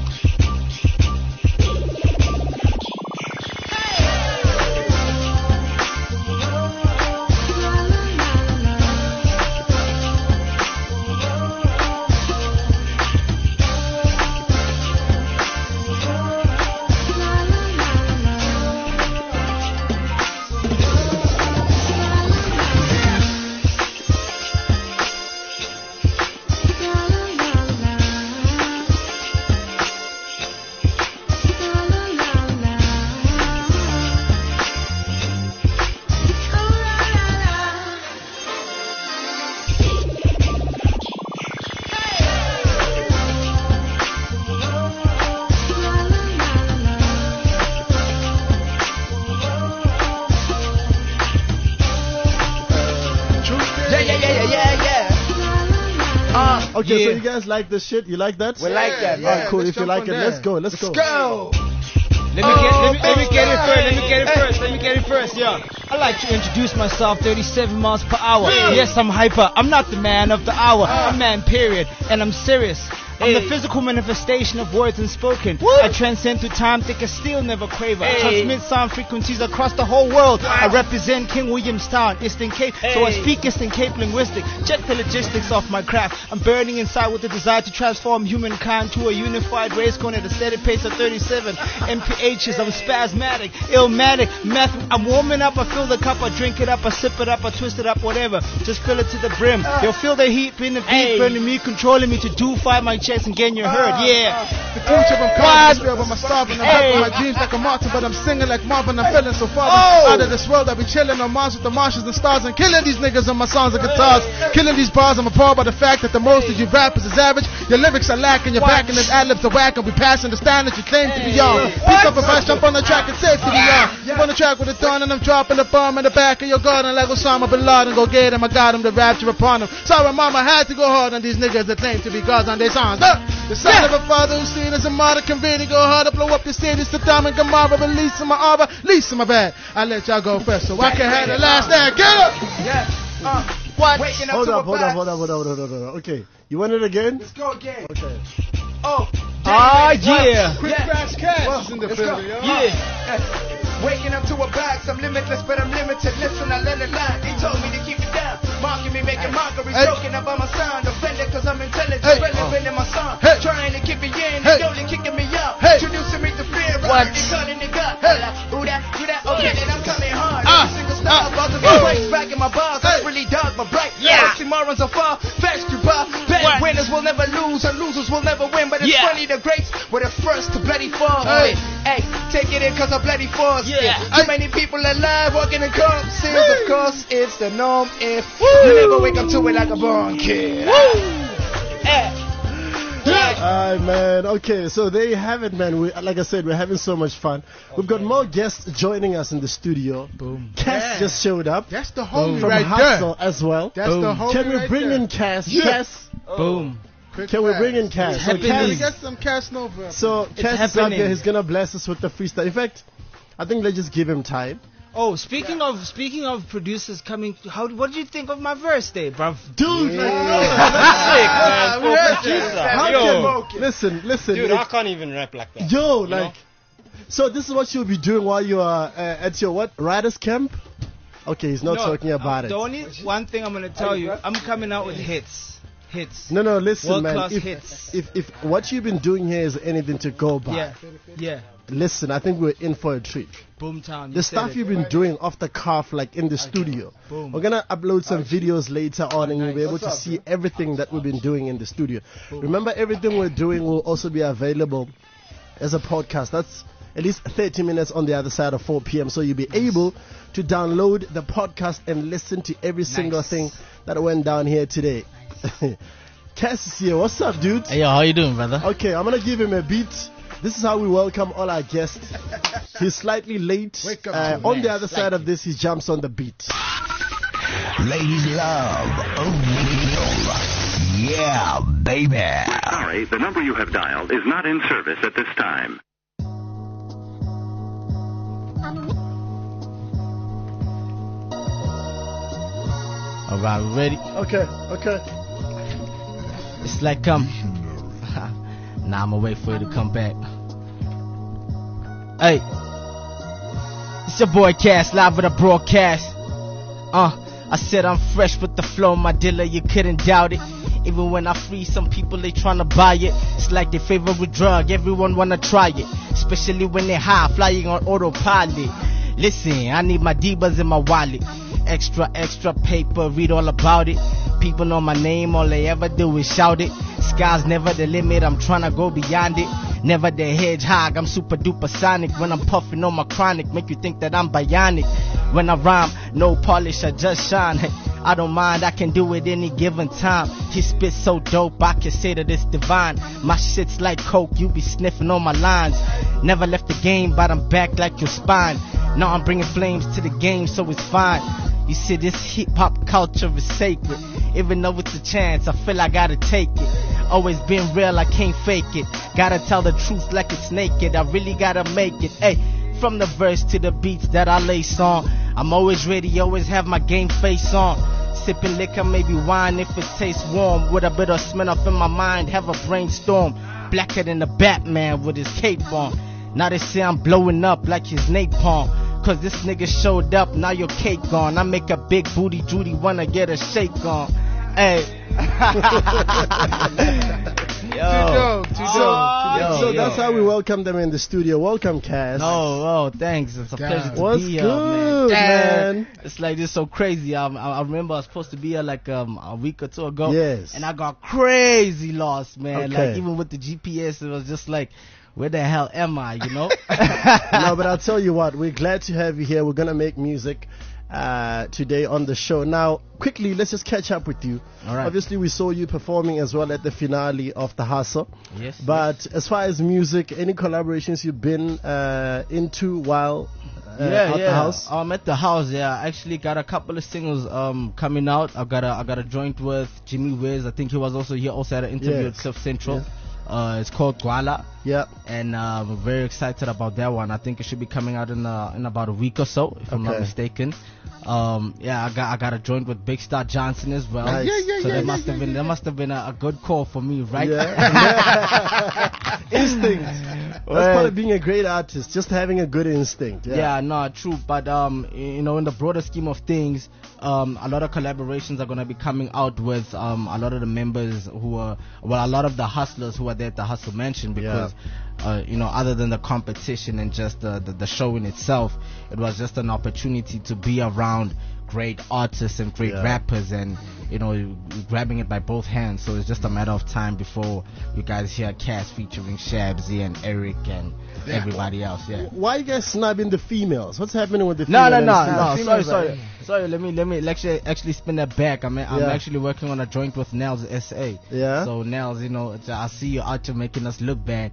Okay, so you guys like this shit? You like that? We like that. Yeah. Alright, cool. If you like it, let's go. Let's go. Let me get it first. Yeah. I like to introduce myself 37 miles per hour. Yes, I'm hyper. I'm not the man of the hour. I'm man, period. And I'm serious. I'm the physical manifestation of words unspoken. I transcend through time, thick as steel, never quaver. I transmit sound frequencies across the whole world. I represent King Williamstown, Eastern Cape. So I speak Eastern Cape linguistic. Check the logistics of my craft. I'm burning inside with the desire to transform humankind to a unified race going at a steady pace of 37 mphs. I'm spasmatic, illmatic, meth. I'm warming up, I fill the cup, I drink it up, I sip it up, I twist it up, whatever. Just fill it to the brim. You'll feel the heat in the beat, burning me, controlling me to do fight my chest and gain your herd. Yeah. The future I'm coming, spirit of my starving. I'm back with my dreams like a Martin, but I'm singing like Marvin. I'm feeling so far out of this world. I be chilling on Mars with the Martians and stars and killing these niggas on my songs and guitars. Killing these bars, I'm appalled by the fact that the most of you rappers is average. Your lyrics are lacking, your back and his ad-libs are whack, and we passing the stand that you claim to be on. Pick up a bash, jump on the track and safe to be on. Jump on the track with a thorn and I'm dropping the bomb in the back of your garden like Osama Bin Laden. Go get him, I got him, the rapture upon him. Sorry mama, had to go hard on these niggas that claim to be gods on their songs. The son of a father who's seen as a martyr can really go hard to blow up the city. Saddam and Gomorrah, release in my arbor, release in my bag. I let y'all go first so I can have the last stand. Get up! What? Hold up. Okay, you want it again? Let's go again. Okay. Yeah. Quick Crash Cash is in the building, yo. Yeah. Waking up to a box, I'm limitless, but I'm limited. Listen, I learned a lot. They told me to keep it down. Mocking me, making mockery, joking about my sound. Offended cause I'm intelligent, relevant in my song. Trying to keep me in, they only kicking me out. Introducing me to fear, right? They calling it God. Who that? Okay, then I'm coming hard. Every single style, about to be placed back in my bars. That's really dark, but bright. Oxymorons are far, fast to bar. Bad winners will never lose, and losers will never win. But it's funny, the greats were the first to bloody fall. Hey, take it in cause I bloody forced it. Too many people alive walking in corpses. Of course, it's the norm if you never wake up to it like a born kid. Alright, man. Okay, so there you have it, man. Like I said, we're having so much fun. We've got more guests joining us in the studio. Boom. Cass just showed up. That's the homie from right Hustle there. as well. That's the homie Can we right bring there. in Cass? Yeah. Cass? Boom. Can we bring in Cass? So Cass, get some Cass Nova. So Cass is out there. He's gonna bless us with the freestyle. In fact, I think let's just give him time. Oh, speaking of producers coming, what did you think of my verse there, bruv? Dude, listen, dude, I can't even rap like that. Yo, like, so this is what you'll be doing while you are at your Riders camp? Okay, he's not talking about it. The only one thing I'm gonna tell you, I'm coming out with hits. No, listen, man. World-class hits. If what you've been doing here is anything to go by, yeah. Listen, I think we're in for a treat. Boomtown. The stuff you've been doing off the cuff, like in the studio. Boom. We're gonna upload some videos later on, and you'll be able to see everything that we've been doing in the studio. Remember, everything we're doing will also be available as a podcast. That's at least 30 minutes on the other side of 4 p.m. So you'll be able to download the podcast and listen to every single thing that went down here today. Cass is here. What's up, dude? Hey, yo, how you doing, brother? Okay, I'm going to give him a beat. This is how we welcome all our guests. He's slightly late. On the other side of this, he jumps on the beat. Ladies love O'Neal. Yeah, baby. We're sorry, the number you have dialed is not in service at this time. All right, we ready? Okay. It's like nah, I'ma wait for you to come back. Hey, it's your boy Cass, live with a broadcast. I said I'm fresh with the flow, my dealer, you couldn't doubt it. Even when I free some people, they tryna buy it. It's like their favorite drug, everyone wanna try it. Especially when they're high, flying on autopilot. Listen, I need my divas in my wallet. Extra paper, read all about it. People know my name, all they ever do is shout it. Sky's never the limit, I'm tryna go beyond it. Never the hedgehog, I'm super duper sonic. When I'm puffing on my chronic, make you think that I'm bionic. When I rhyme, no polish, I just shine. I don't mind, I can do it any given time. He spits so dope, I can say that it's divine. My shit's like coke, you be sniffing on my lines. Never left the game, but I'm back like your spine. Now I'm bringing flames to the game, so it's fine. You see, this hip-hop culture is sacred. Even though it's a chance, I feel I gotta take it. Always been real, I can't fake it. Gotta tell the truth like it's naked, I really gotta make it. Hey, from the verse to the beats that I lace on, I'm always ready, always have my game face on. Sipping liquor, maybe wine if it tastes warm. With a bit of Smirnoff in my mind, have a brainstorm. Blacker than the Batman with his cape on. Now they say I'm blowing up like his napalm. Cause this nigga showed up, now your cake gone. I make a big booty Judy wanna get a shake on. Hey. So that's how we welcome them in the studio. Welcome, Cass. Oh, thanks. It's a pleasure to What's be here, good, man? It's like this so crazy. I remember I was supposed to be here like a week or two ago. Yes. And I got crazy lost, man. Okay. Like even with the GPS, it was just like, where the hell am I, you know? No, but I'll tell you what, we're glad to have you here. We're going to make music today on the show. Now, quickly, let's just catch up with you. All right. Obviously, we saw you performing as well at the finale of The Hustle. Yes. But as far as music, any collaborations you've been into while at the house? At the house, yeah. I actually got a couple of singles coming out. I got a joint with Jimmy Wiz. I think he was also here, also had an interview at Cliff Central. Yes. It's called Gwala. Yeah. And we're very excited about that one. I think it should be coming out in about a week or so, if I'm not mistaken. I got a joint with Big Star Johnson as well. Nice. So that must have been a good call for me, right? Yeah. Instinct. That's part of being a great artist, just having a good instinct. Yeah, no, true. But in the broader scheme of things, a lot of collaborations are gonna be coming out with a lot of the members who are, a lot of the hustlers who are there at the Hustle Mansion, because other than the competition and just the show in itself, it was just an opportunity to be around great artists and great rappers, and grabbing it by both hands. So it's just a matter of time before you guys hear Cass featuring Shabzy and Eric and everybody else. Yeah. Why are you guys snubbing the females? What's happening with the females? No. Sorry. Let me actually spin that back. I'm actually working on a joint with Nels SA. Yeah. So Nels, I see you out there making us look bad.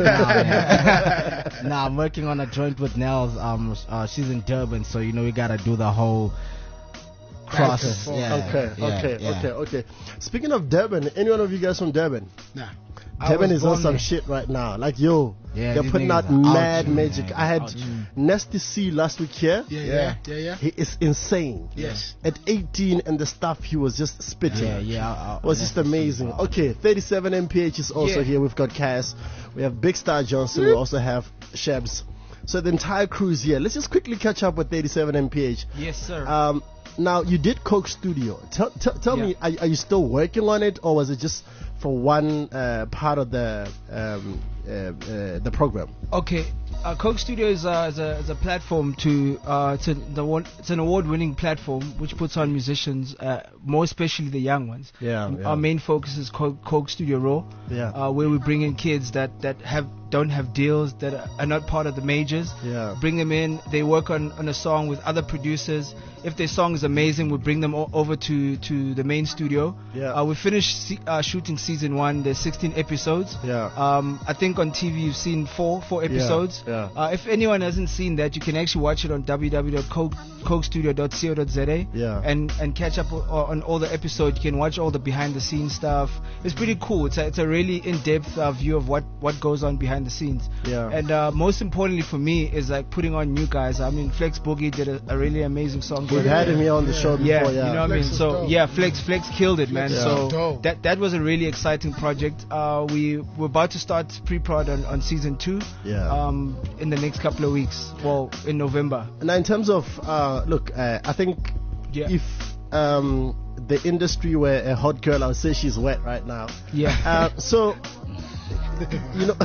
Nah, I'm working on a joint with Nels. She's in Durban, so we gotta do the whole cross. Okay. Speaking of Durban, any one of you guys from Durban? Nah. Durban is on some shit right now. Like, they're putting out mad magic. I had Nasty C last week here. Yeah. He is insane. Yes. At 18 and the stuff he was just spitting. It was just amazing. Okay, 37 MPH is also here. We've got Cass. We have Big Star Johnson. We also have Shabs. So the entire crew is here. Let's just quickly catch up with 37 MPH. Yes, sir. Now, you did Coke Studio. Tell me, are you still working on it, or was it just for one part of the program? Okay, Coke Studio is a platform it's an award-winning platform which puts on musicians, more especially the young ones. Yeah. Our main focus is Coke Studio Raw, where we bring in kids that have don't have deals, that are not part of the majors. Yeah. Bring them in. They work on a song with other producers. If their song is amazing, we bring them over to the main studio. Yeah. We finished shooting season 1. There's 16 episodes. Yeah. I think on TV you've seen four episodes. Yeah. If anyone hasn't seen that, you can actually watch it on www.cokestudio.co.za. Yeah. And catch up on all the episodes. You can watch all the behind the scenes stuff. It's pretty cool. It's a really in-depth view of what goes on behind the scenes. Yeah. And most importantly for me is like putting on new guys. I mean, Flex Boogie did a really amazing song. We've had him here on the show before. Yeah, Yeah. you know what I mean. So yeah, Flex killed it, man. Yeah. So that was a really exciting project. We're about to start pre-prod on season 2. Yeah. In the next couple of weeks. Well, in November. Now, in terms of look, I think if the industry were a hot girl, I would say she's wet right now. Yeah. So you know.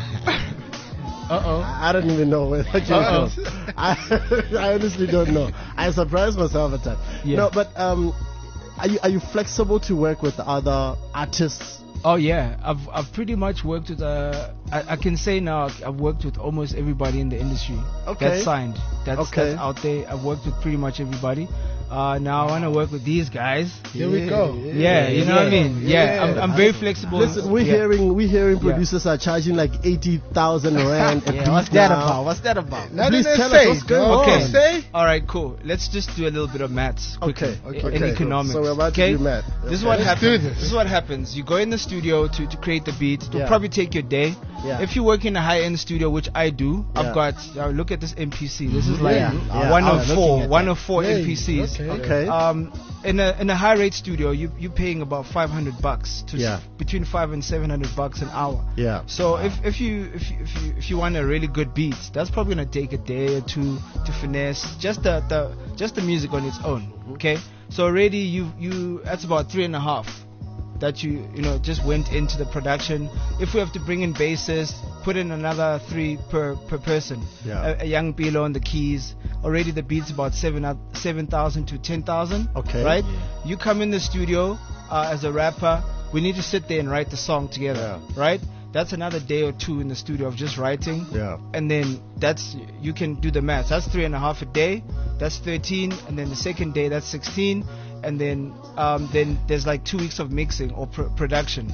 I don't even know where that came from. I honestly don't know. I surprised myself at that. Yeah. No, but are you flexible to work with other artists? Oh yeah, I've pretty much worked with I can say now I've worked with almost everybody in the industry. Okay. That's signed. That's out there. I've worked with pretty much everybody. Now I want to work with these guys. Here we go. Yeah, you know what I mean. Yeah, I'm very flexible. Listen, we're hearing producers are charging like 80,000 rand. What's that about? What's that about? Please tell us what's going on. Okay. All right, cool. Let's just do a little bit of maths quickly. In economics. So we're about to do math. This is what happens. This is what happens. You go in the studio to create the beat. It'll probably take your day. Yeah. If you work in a high-end studio, which I do, I've got. Look at this MPC. This is like one of four MPCs. Okay. In a high-rate studio, you're paying about $500 to between $500 and $700 an hour. Yeah. So if you want a really good beat, that's probably gonna take a day or two to finesse just the music on its own. Okay. So already you that's about 3.5 that you just went into the production. If we have to bring in bassists, put in another 3 per person. Yeah. A young Bilo on the keys. Already the beat's about 7,000 to 10,000. Okay. Right? You come in the studio as a rapper. We need to sit there and write the song together. Yeah. Right? That's another day or two in the studio of just writing. Yeah. And then you can do the math. That's 3.5 a day. That's 13. And then the second day, that's 16. And then there's like 2 weeks of mixing or production.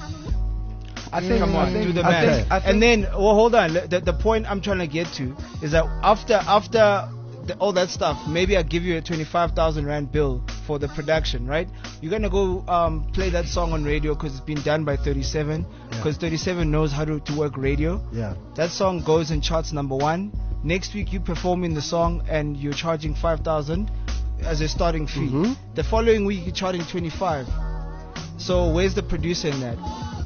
Come on, do the math. And then, hold on. The point I'm trying to get to is that after all that stuff, maybe I give you a 25,000 rand bill for the production, right? You're gonna go play that song on radio because it's been done by 37. Because 37 knows how to work radio. Yeah. That song goes in charts number 1. Next week you performing the song and you're charging 5,000 as a starting fee. Mm-hmm. The following week you're charging 25. So where's the producer in that?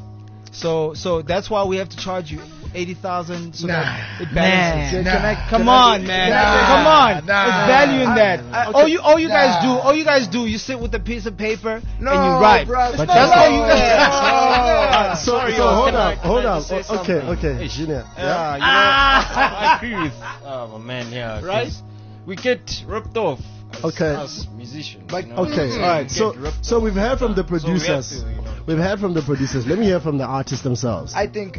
So that's why we have to charge you 80,000 so that it balances. Come on, man. There's value in that. All you guys do, you sit with a piece of paper and you write. But that's all you guys. So hold on. Okay, Junior. I agree with my man here. Right? We get ripped off. As musicians. Okay, all right. So we've heard from the producers. We've heard from the producers. Let me hear from the artists themselves. I think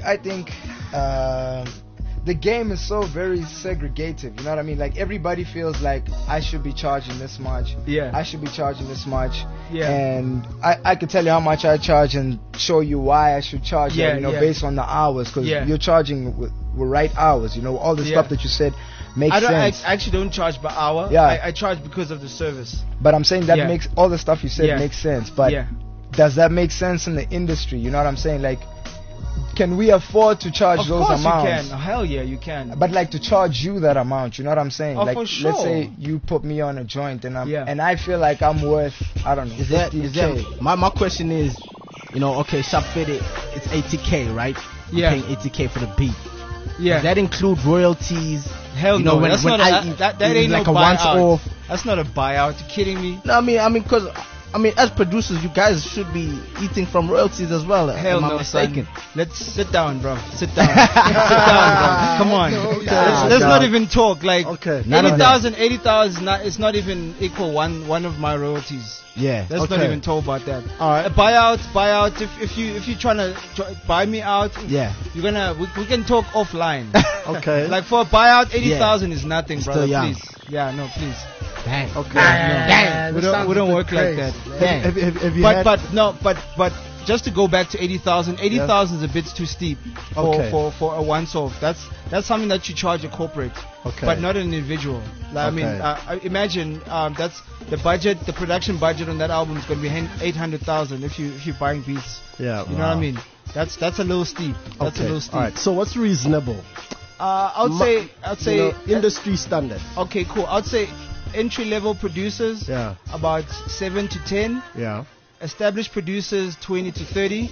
the game is so very segregated. You know what I mean? Like everybody feels like I should be charging this much. Yeah. I should be charging this much. Yeah. And I could tell you how much I charge and show you why I should charge. Based on the hours, because you're charging with right hours. All the stuff that you said makes sense. I actually don't charge per hour. Yeah. I charge because of the service. But I'm saying that makes all the stuff you said makes sense. But does that make sense in the industry? You know what I'm saying? Like, can we afford to charge those amounts? Of course you can. Hell yeah, you can. But like to charge you that amount, you know what I'm saying? For sure. Let's say you put me on a joint and I feel like I'm worth, I don't know, is that my question is, okay, Shop Fitted, it's 80K, right? Yeah. You're paying 80K for the beat. Yeah. Does that include royalties? Hell no. That ain't like no a once buyout. off. That's not a buyout. You kidding me? No, I mean, because I mean, as producers, you guys should be eating from royalties as well. Hell Am I no, mistaken? son. Let's sit down, bro. Sit down. Sit down, bro. Come on. Let's not even talk. Like, Okay. 80,000 is not even equal one of my royalties. Yeah. Let's not Okay. even talk about that. All right. Buyout. If you're trying to buy me out, Yeah. you're gonna we can talk offline. Okay. Like for a buyout, 80,000 is nothing, Still brother. young. Please. Yeah, no, please. Dang. Okay. We don't work like that. Dang. Have you had? But just to go back to 80,000, 80,000 is a bit too steep Okay. for a once-off. That's something that you charge a corporate, Okay. but not an individual. Like, Okay. I mean, imagine that's the budget, the production budget on that album is going to be 800,000 if you're buying beats. Yeah. You know what I mean? That's a little steep. That's a little steep. All right. So what's reasonable? I'd say industry standard. Okay, cool. I'd say entry-level producers, Yeah. about 7 to 10. Yeah. Established producers 20 to 30,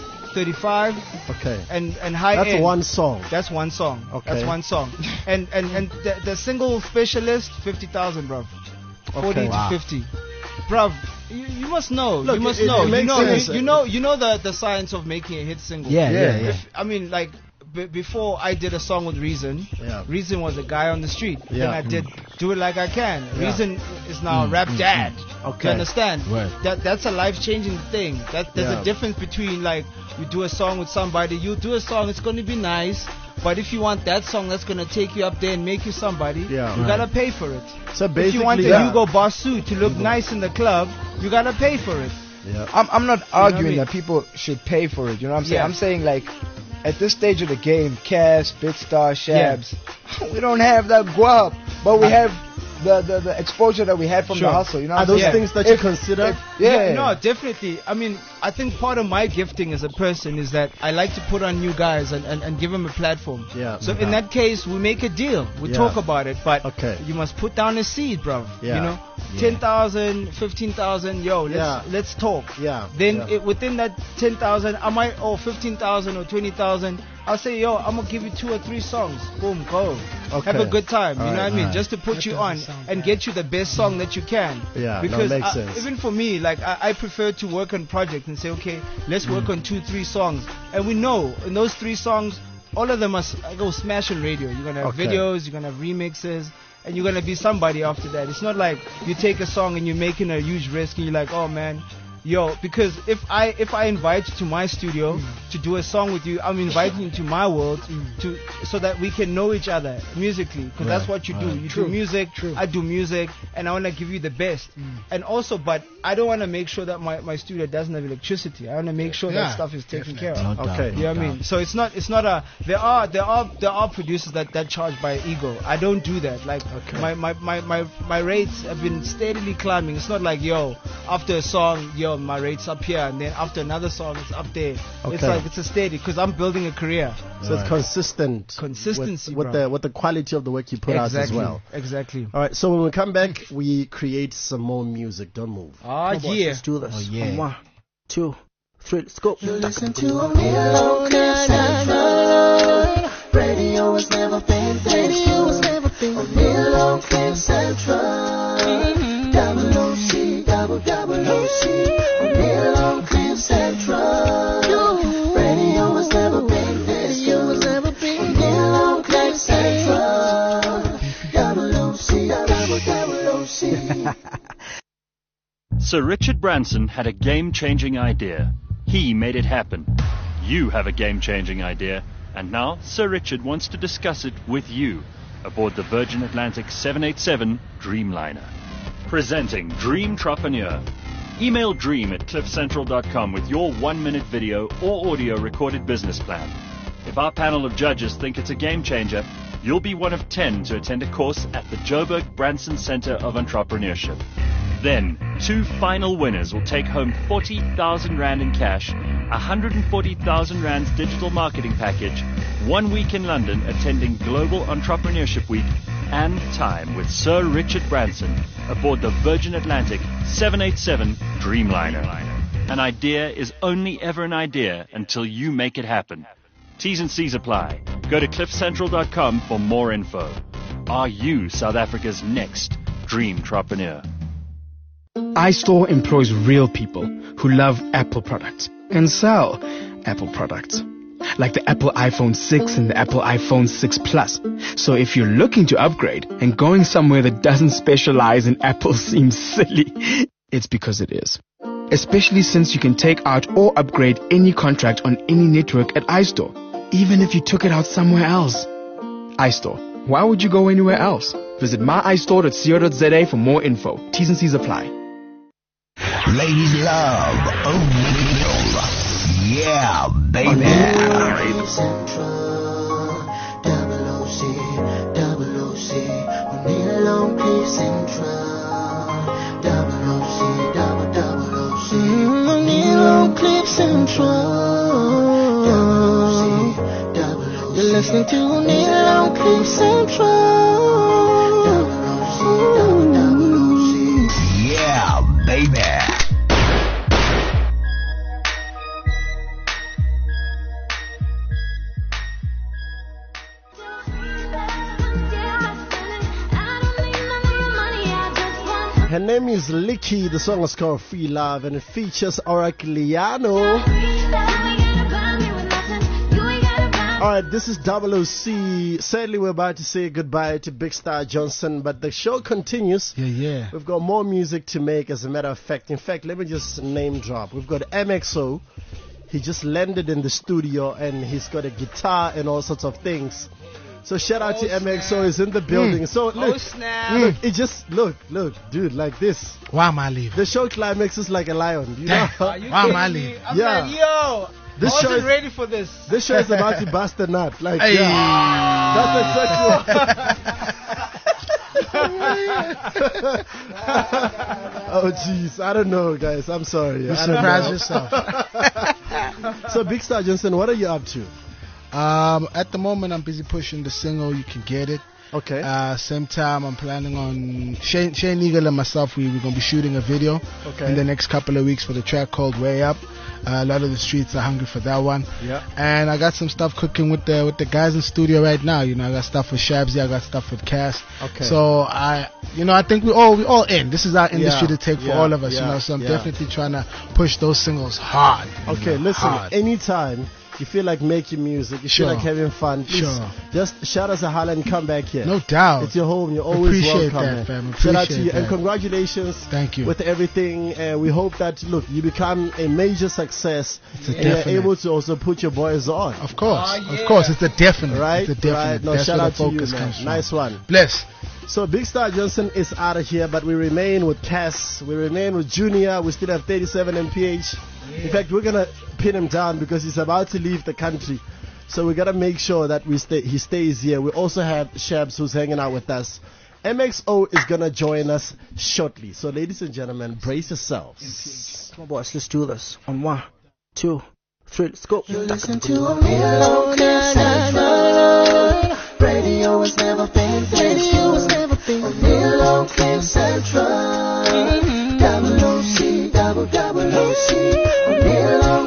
35, Okay. and high That's end. one song. That's one song. Okay. That's one song. and the single specialist 50,000, bruv. 40 Okay. to Wow. 50, bruv. You must know. Look, you must it know. makes sense. You know the science of making a hit single. Yeah. I mean, like. Before I did a song with Reason, Yeah. Reason was a guy on the street. Yeah. Then I did Do It Like I Can. Yeah. Reason is now Rap Dad. Okay. You understand? Right. That's a life-changing thing. There's Yeah. a difference between, like, you do a song with somebody, you do a song, it's going to be nice, but if you want that song that's going to take you up there and make you somebody, Yeah. you got to pay for it. So If you want basically, a Hugo Boss suit to look nice in the club, you got to pay for it. Yeah. I'm not what I arguing mean? that people should pay for it. You know what I'm saying? Yeah. I'm saying, like, at this stage of the game, Cass, Bitstar, Shabs, we don't have that guap, but we have the exposure that we had from Sure. the hustle. You know Are what I'm those saying? things that you consider? Yeah. No, definitely. I mean, I think part of my gifting as a person is that I like to put on new guys and give them a platform. Yeah. So in that case, we make a deal. We Yeah. talk about it, but Okay. you must put down a seed, bro. Yeah. You know, Yeah. 10,000, 15,000. Yo, let's talk. Yeah. Then Yeah. within that 10,000, I might, or 15,000 or 20,000. I'll say, yo, I'm gonna give you 2 or 3 songs. Boom, go. Okay. Have a good time. All You know right. what I mean? All right. Just to put you on and get you the best song that you can. Yeah, no, Because makes sense. even for me, like I prefer to work on projects and say, okay, let's work on 2, 3 songs, and we know in those 3 songs, all of them must go smash on radio. You're gonna have Okay. videos, you're gonna have remixes, and you're gonna be somebody after that. It's not like you take a song and you're making a huge risk and you're like, oh man. Yo, because if I invite you to my studio to do a song with you, I'm inviting you to my world so that we can know each other musically, because that's what you do. You do music, I do music, and I want to give you the best. And also, but I don't want to make sure that my studio doesn't have electricity. I want to make sure that stuff is taken care of. Okay. You know what I mean? So it's not a. There are producers that charge by ego. I don't do that. Like my rates have been steadily climbing. It's not like, yo, after a song, yo, my rates up here, and then after another song it's up there. Okay. It's like it's a steady, because I'm building a career. So it's consistent. Consistency, with bro. the quality of the work you put out as well. Exactly. All right. So when we come back, we create some more music. Don't move. Yeah. Let's do this. Oh, yeah. 1, 2, 3. Let's go. You listen to a real Central. Radio has never been this. Radio has never been a real Central. Double OC, double OC. A real Central. Radio has never been this. Radio has never been real Central. Double OC, double OC. Sir Richard Branson had a game-changing idea. He made it happen. You have a game-changing idea, and now Sir Richard wants to discuss it with you aboard the Virgin Atlantic 787 Dreamliner. Presenting Dreamtrepreneur. Email dream@cliffcentral.com with your 1-minute video or audio recorded business plan. If our panel of judges think it's a game changer, you'll be one of 10 to attend a course at the Joburg Branson Center of Entrepreneurship. Then, 2 final winners will take home 40,000 Rand in cash, 140,000 Rand's digital marketing package, 1 week in London attending Global Entrepreneurship Week, and time with Sir Richard Branson aboard the Virgin Atlantic 787 Dreamliner. An idea is only ever an idea until you make it happen. T's and C's apply. Go to cliffcentral.com for more info. Are you South Africa's next Dreamtrepreneur? iStore employs real people who love Apple products and sell Apple products, like the Apple iPhone 6 and the Apple iPhone 6 Plus. So if you're looking to upgrade and going somewhere that doesn't specialize in Apple seems silly, it's because it is. Especially since you can take out or upgrade any contract on any network at iStore, even if you took it out somewhere else. iStore. Why would you go anywhere else? Visit myiStore.co.za for more info. T's and C's apply. Ladies love O'Neal. Yeah, baby. You're listening to O'Neal on Cliff Central. Yeah, baby. Her name is Licky. The song is called Free Love and it features Oracliano. Alright, this is OC. Sadly, we're about to say goodbye to Big Star Johnson, but the show continues. Yeah. We've got more music to make, as a matter of fact. In fact, let me just name drop. We've got MXO. He just landed in the studio and he's got a guitar and all sorts of things. So shout out to MXO, is in the building. So look, look, it just look, dude, like this. Why am I leaving? The show climax is like a lion. You know? Why am I leaving? I'm like, yo, this I show wasn't is ready for this. This show is about to bust a nut. Like, Hey. that's exactly what. Oh jeez, I don't know, guys. I'm sorry. You I don't surprise know. yourself. So, Big Star Johnson, what are you up to? At the moment, I'm busy pushing the single. You Can Get It. Okay. Same time, I'm planning on Shane Eagle and myself. We're gonna be shooting a video in the next couple of weeks for the track called Way Up. A lot of the streets are hungry for that one. Yeah. And I got some stuff cooking with the guys in studio right now. You know, I got stuff with Shabzy, I got stuff with Cass. Okay. So I think we all in. This is our industry to take for all of us. You know, so I'm definitely trying to push those singles hard. Okay, listen. Anytime you feel like making music, you feel like having fun, please just shout us a holler and come back here. No doubt. It's your home. You're always Appreciate welcome. that, fam. Shout out to you Appreciate and that. congratulations. Thank you. With everything, and we hope that you become a major success and definite. you're able to also put your boys on. Of course, of course, it's a definite. Right? It's a definite. Right. No, That's shout where out the to you, focus man. comes from. Nice one. Bless. So Big Star Johnson is out of here, but we remain with Cass. We remain with Junior. We still have 37 MPH. In fact, we're gonna pin him down because he's about to leave the country. So we gotta make sure that he stays here. We also have Shabs who's hanging out with us. MXO is gonna join us shortly. So ladies and gentlemen, brace yourselves. Come on, boys, let's do this. On 1, 2, 3, let's go. You listen to O'Neal on Cliff Central. Radio has never been this. O'Neal on Cliff Central. OC, double OC. O'Neal on